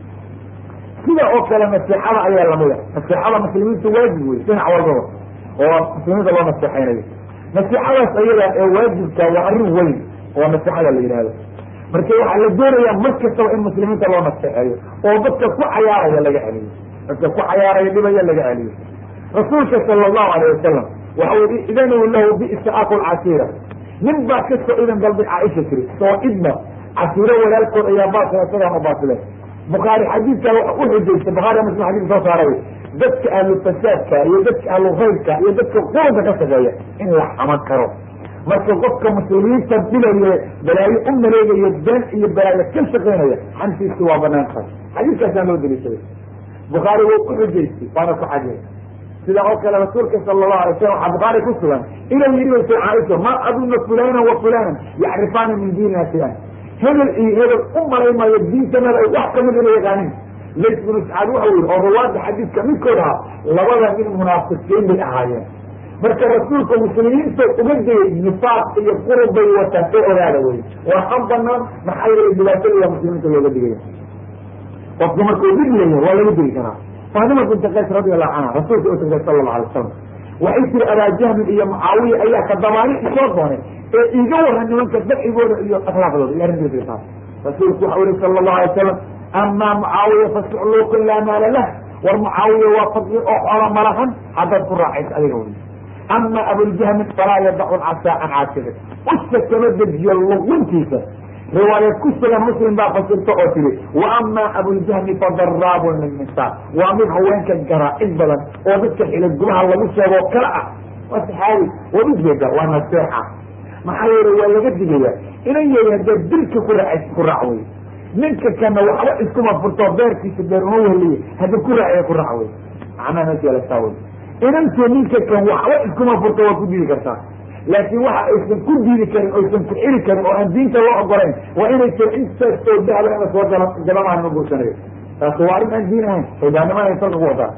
sida oo kale naseexada ayaa lamida. naseexada muslimiinta waajib wey dhinac walbaba oo muslimiinta loo naseexaynayo. naseexadaas ayada ee waajibka waa arrin weyn oo naseexada la yidhahdo. marka waxaa la doonayaa mar kastaba in muslimiinta loo naseexeeyo oo dadka ku cayaaraya laga celiyo, dadka ku cayaaraya dhibaya laga celiyo. rasuulka sala allahu alayh wasalam waxa ui idanu lahu biisaaku lcasiira. nin baa kasoo idan dalbay caaisha tiri soo idna casiiro walaalkood ayaa baasila isagaan u baasileen. bukhaari xadiidkaa waxa u xujaystay bukhaari muslim xadiidka soo saaray dadka ahlu fasaadka iyo dadka ahlu khayrka iyo dadka qurunka ka shaqeeya in la xaman karo. marka qofka muslimiinta dilaye balaayo u maleegayo been iyo balaayo ka shaqeynaya xantiisi waa banaan tahay. xadiiskaasaa loo daliishaday, bukhaari wuu ku xujaystay waana ku cadiyay. sida oo kale rasuulka sala allahu alay slam waxaa bukhaari ku sugan inuu yihi waysa caaisha ma aduna fulanan wa fulanan yacrifaana min diinina shay-an, hebel iyo hebel u malaymayo diintanada wax kamid ina yaqaanin. lays binu sacad waxau yihi oo ruwaada xadiidka midkood ahaa labada nin munaafiqiin bay ahaayeen. marka rasuulka muslimiinta uga dayay nifaaq iyo qurub bay wataan ee ogaada wey waa an banaan maxaa yeelay dhibaatadaya muslimiinta looga digaya. qofka markuu dhib leeyahay waa laga digi karaa. faadima binta qays radi allahu canha rasuulka u tagtay sala allahu alay wasalam waxay tiri abaajahmin iyo mucaawiya ayaa ka damaani isoo doonay ee iiga waran nimanka dabcigooda iyo akhlaaqdooda iyo arrintiisa taas. rasuulku waxau yihi sala allahu alay wasalam amaa mucaawiya fasucluukun laa maala lah, war mucaawiya waa fadli oo xoola malahan haddaad ku raacaysa adiga wey. ama abuljahmin falaa yadacu lcasaa can caatiqi, usa kama dejiyo luquntiisa. riwaayad ku sugan muslim baa fasirta oo tiri wa amaa abuljahmi fadaraabun lilnisaa, waa mid haweenka garaacid badan oo dadka xila gubaha lagu sheegoo kale ah. waa saxaabi waad ujeeda waa naseexa, maxaa yeele waa laga digaya inan yahay haddaad dilka ku raac ku raac wey. ninka kana waxba iskuma furto beerkiisa beer uma weheliye hadda ku raaciya ku raac wey. macnaha meesha lasaa wey inanto ninka kan waxba iskuma furto waa ku diidi kartaa, laakiin waxa aysan ku diidi karin oysan ku xiri karin oo aan diinta loo ogolayn waa inay tir intaas soo dahaba ina soo galamaan ma guursanayo. taas waa arrin aan diin ahayn, soodaanimaday salka ku wataa.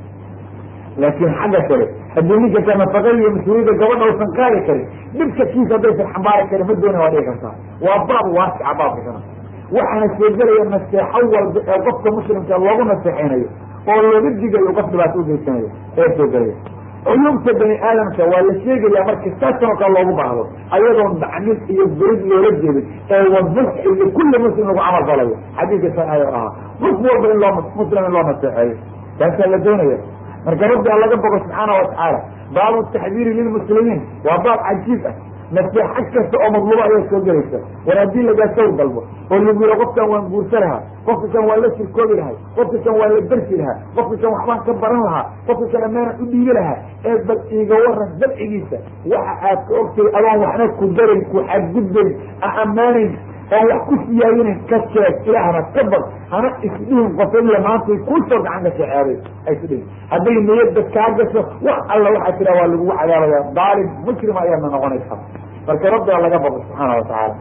laakiin xagga kale haddii ninka ka nafaqada iyo mas-uuliyadda gabadha uusan qaadi karin dhibka kiisa haddaysan xambaari karin ma doona waa dhigi kartaa. waa baab waasica baabkasana waxaana soo gelaya naseexo walba ee qofka muslimka loogu naseexeynayo oo looga digayo qof dhibaato ugeysanayo ee soo gelaya. cuyuubta bani aadamka waa la sheegaya marka saasan oo kale loogu baahdo ayadoon dacmin iyo berid loola jeedin ee wadulxi likulli muslim lagu camal falayo. xadiidka san ayo ahaa qof walba in loo muslim in loo naseexeeyo taasaa la doonaya. marka rabbi a laga bogo subxaana watacaala baabu taxdiiri lilmuslimiin waa baab cajiib ah. naseexad kasta oo madluuba ayaa soo gelaysa. war haddii lagaa sawr dalbo oo lagu yiro qofkan waan guursa lahaa, qofka kan waa la shirkoobi lahay, qofka kan waa la darsi lahaa, qofka kan waxbaan ka baran lahaa, qofka kan amaanan u dhiibi lahaa, ee bal iiga waran dabcigiisa waxa aad ka ogtay adoon waxna ku darin ku xadgudbayn a ammaanayn oon wax ku siyaayinin ka sheeg ilaahna ka bad hana isdhihin qofalla maantay kuu soo gacan ka shaceeday aisdhihin. hadday niyadda kaa gasho wax alla waxaa tiraa waa lagugu cadaabaya daalim muslima ayaadna noqonaysa. marka rabbiga laga baqo subxaana watacaala.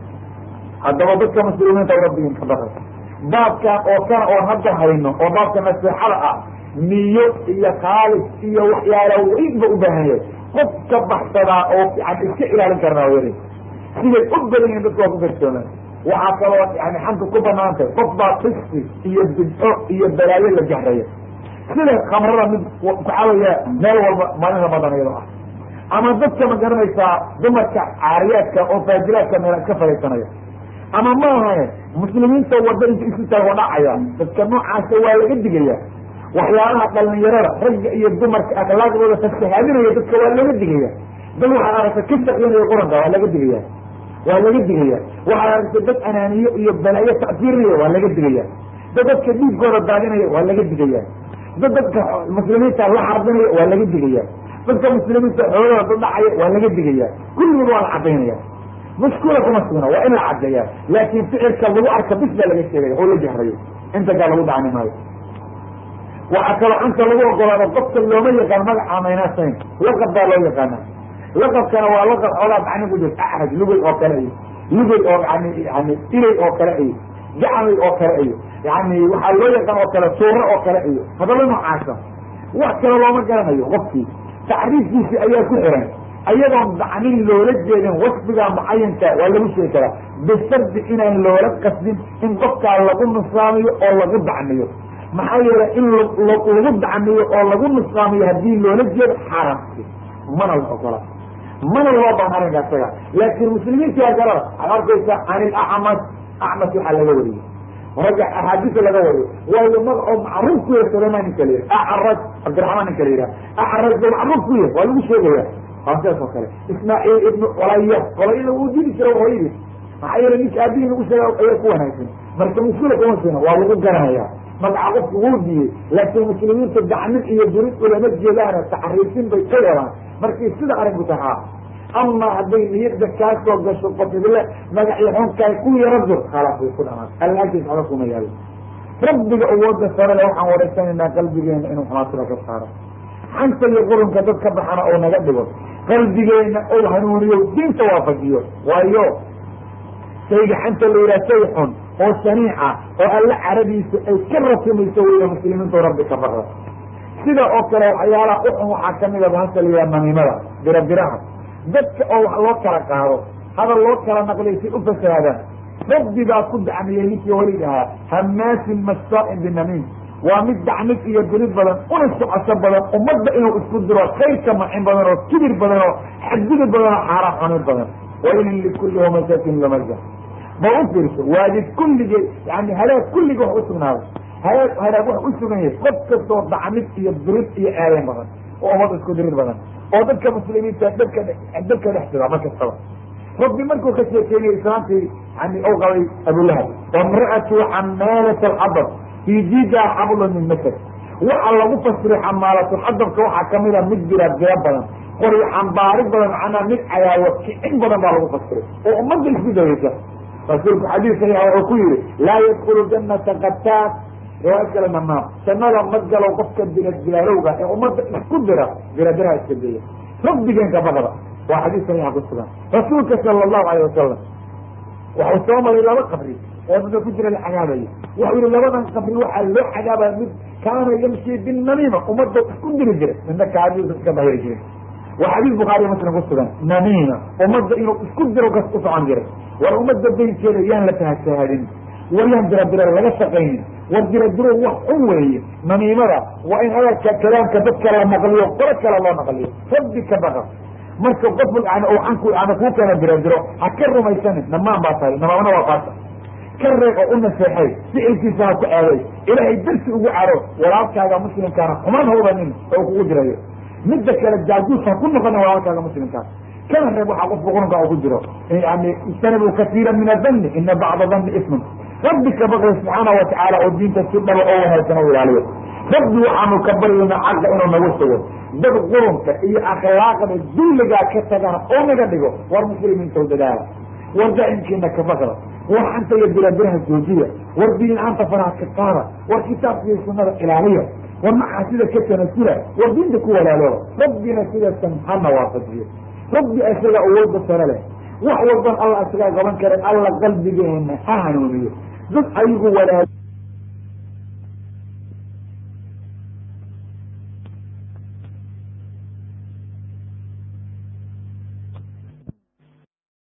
haddaba dadka muslimiinta rabbigiin ka baqay baabkan oo kana oon hadda hayno oo baabka naseexada ah niyo iyo khaalis iyo waxyaala weyn ba u baahan yahay. qof ka baxsadaa oo fiican iska ilaalin karnaa yari siday u badan yihin dadka waa ku kalsoonaan. waxaa kaloo yani xanta ku banaantay qof baa qisi iyo bidco iyo balaayo la jahraya sida khamrada mid waxaa weya meel walba maalin ramadan iyadoo ah, ama dadka ma garanaysaa dumarka caariyaadka oo faajilaadka meel ka fadhiisanaya, ama ma ahane muslimiinta wadada isu taago dhacaya. dadka noocaasa waa laga digaya. waxyaalaha dhalinyarada ragga iyo dumarka akhlaaqdooda fasahaadinaya dadka waa laga digaya. dad waxaa aragta ka shaqeynaya quranka waa laga digaya waa laga digaya. waxaa aragta dad anaaniyo iyo balaayo tacsiirinayo waa laga digaya. dad dadka dhiigooda daadinaya waa laga digaya. dad dadka muslimiinta la xarbinaya waa laga digaya. dadka muslimiinta xoolahooda dhacaya waa laga digaya. kulligood waa la cadaynaya. mashkuula kuma sugna waa in la cadeeya, laakin ficilka lagu arka bis baa laga sheegaya oo la jahrayo inta kaa lagu dhacni maayo. waxaa kaloo anta lagu ogolaado qofka looma yaqaan magaca maynasayn laqab baa loo yaqaana. laqabkana waa laqab xoogaa macni ku jirta axraj lugay oo kale iyo lugay oo yani yani ilay oo kale iyo gacmay oo kale iyo yani waxaa loo yaqaan oo kale suuro oo kale iyo hadallo noocaasa. wax kale looma garanayo qofkii tacriifkiisi ayaa ku xiran ayadoon dacnin loola jeedin wasfiga mucayanka waa lagu sheegi karaa bishardi inaan loola qasdin in qofkaa lagu nusaamiyo oo lagu dacniyo. maxaa yeelay in lagu dacniyo oo lagu nusaamiyo haddii loola jeedo xaaraamki mana la ogola, mana loo baan arrinka isaga. laakin muslimiinta galada ad arkaysa can ilacmas acmas waxaa laga wariyey ragga axaadiisa laga wariyo waayo magacoo macruuf ku yahay sulayman ninka la yihi acraj cabdiraxmaan ninka la yihaha acraj ba macruuf ku yahay waa lagu sheegaya. waa sidaas oo kale ismaaciil ibnu colaya colayada uu dili jira hooyadii maxaa yeele ninka aabihii lagu sheega ayaa ku wanaagsan. marka muskula kuma sina waa lagu garanaya magaca qofku wuu diiyey laakiin muslimiinta gacmid iyo durid ulama jeedaana taxriifin bay ka yaraan markii sida arinku tahaa ama hadday niyada kaa soo gasho qofidle magacii xunkaay ku yara dur khalaas way ku dhamaan allaagtiis aba kuma yaalo rabbiga awooda sare le waxaan wareysanaynaa qalbigeena inuu xumaatida ka saaro xanta iyo qurunka dad ka baxana oo naga dhigo qalbigeena ou hanuuniyo diinta waafajiyo waayo shayga xanta la yidhaha shay xun oo saniica oo alla caradiisa ay ka rasimayso weya muslimiintu rabbi ka baqda sida oo kale waxyaalaha uxun waxaa kamida bahasa la yidhaha namiimada birabiraha dadka oo wax loo kala qaado hadal loo kala naqliy si u fasaadaan rabbi baa ku dacmiyey ninkii welig ahaa hamaasin masaain binamiim waa mid dacmid iyo dirid badan una socosho badan ummadda inuu isku diro khayrka macin badan oo kibir badan oo xadgudub badan oo xaaraan cunid badan wailin likulli hamasatin lamaza ma u fiirso waadid kulligee yani halaag kulliga wax usugnaaday halaag halaag wax usugan yahay qof kastoo dacmid iyo dirid iyo aadan badan oo ummadda isku dirid badan oo dadka muslimiinta dadka dadka dhexsida mar kastaba rabbi markuu ka sheekeynaya islaamtii yani u qabay abulahab wamra'atu xamaalat alxadab fii jidaa xablun min masad waxa lagu fasiray xamaalatulxadabka waxaa kamida mid bira biro badan qori xambaari badan macnaa mid cadaawo kicin badan baa lagu fasiray oo ummadda isku daweysa rasuulku xadiis saxiixa wuxuu ku yihi laa yadkulu janata qataat riwaayad kale namaam jannada ma galo qofka bira bilaalowga ee ummadda isku dira biradiraha iska deeya rabbigeen ka baqda waa xadiis saxiixa ku sugan rasuulka sala allahu alayh wasalam waxuu soo maray laba qabri oo dadka ku jira la cadaabayo wuxuu yihi labadan qabri waxaa loo cadaabaya mid kaana yamshi binamiima ummadda isku diri jiray midna kaadiisa iska bahiri jiray waa xadiis bukhaariya muslim ku sugan namiima ummadda inuu isku diro gas u socon jiray war ummadda baynkeeda yaan la tahasahadin war yaan diradira laga shaqaynin war diradiro wax xun weeye namiimada waa in hadalka kalaamka dadka la naqliyo qolo kale loo naqliyo rabbi ka baqa marka qof an anku ana kuu keena diradiro ha ka rumaysanin namaan baa tahay namaamana waa qaasa ka reeg oo u naseexay ficilkiisa ha ku aaday ilaahay darsi ugu caro walaalkaaga muslimkaana xumaan ha ubanin oo kugu dirayo midda kale jaajuus ha ku noqonin walaalkaaga muslimkaas kana reeb waxaa qofka qurunka oo ku jiro yani ijtanibu kasiira min adani ina bacda dani ismun rabbi ka baqay subxaana watacaala oo diinta si dhaba oo wanaagsan u ilaaliyo rabbi waxaanu ka baryayna xagga inuu nagu sugo dad qurunka iyo akhlaaqda dulligaa ka tagana oo naga dhigo war muslimiinta dadaala war daa'imkiina ka baqda war xanta iyo diradiraha joojiya war diin-aanta faraha ka qaada war kitaabka iyo sunada ilaaliya war maxaasida ka tanasula war diinta ku walaalooba rabbina sidaasan hana waafajiyo rabbi isaga awooda sare leh wax walban alla isagaa qaban karen alla qalbigeena ha hanuuniyo dad ayagu walaal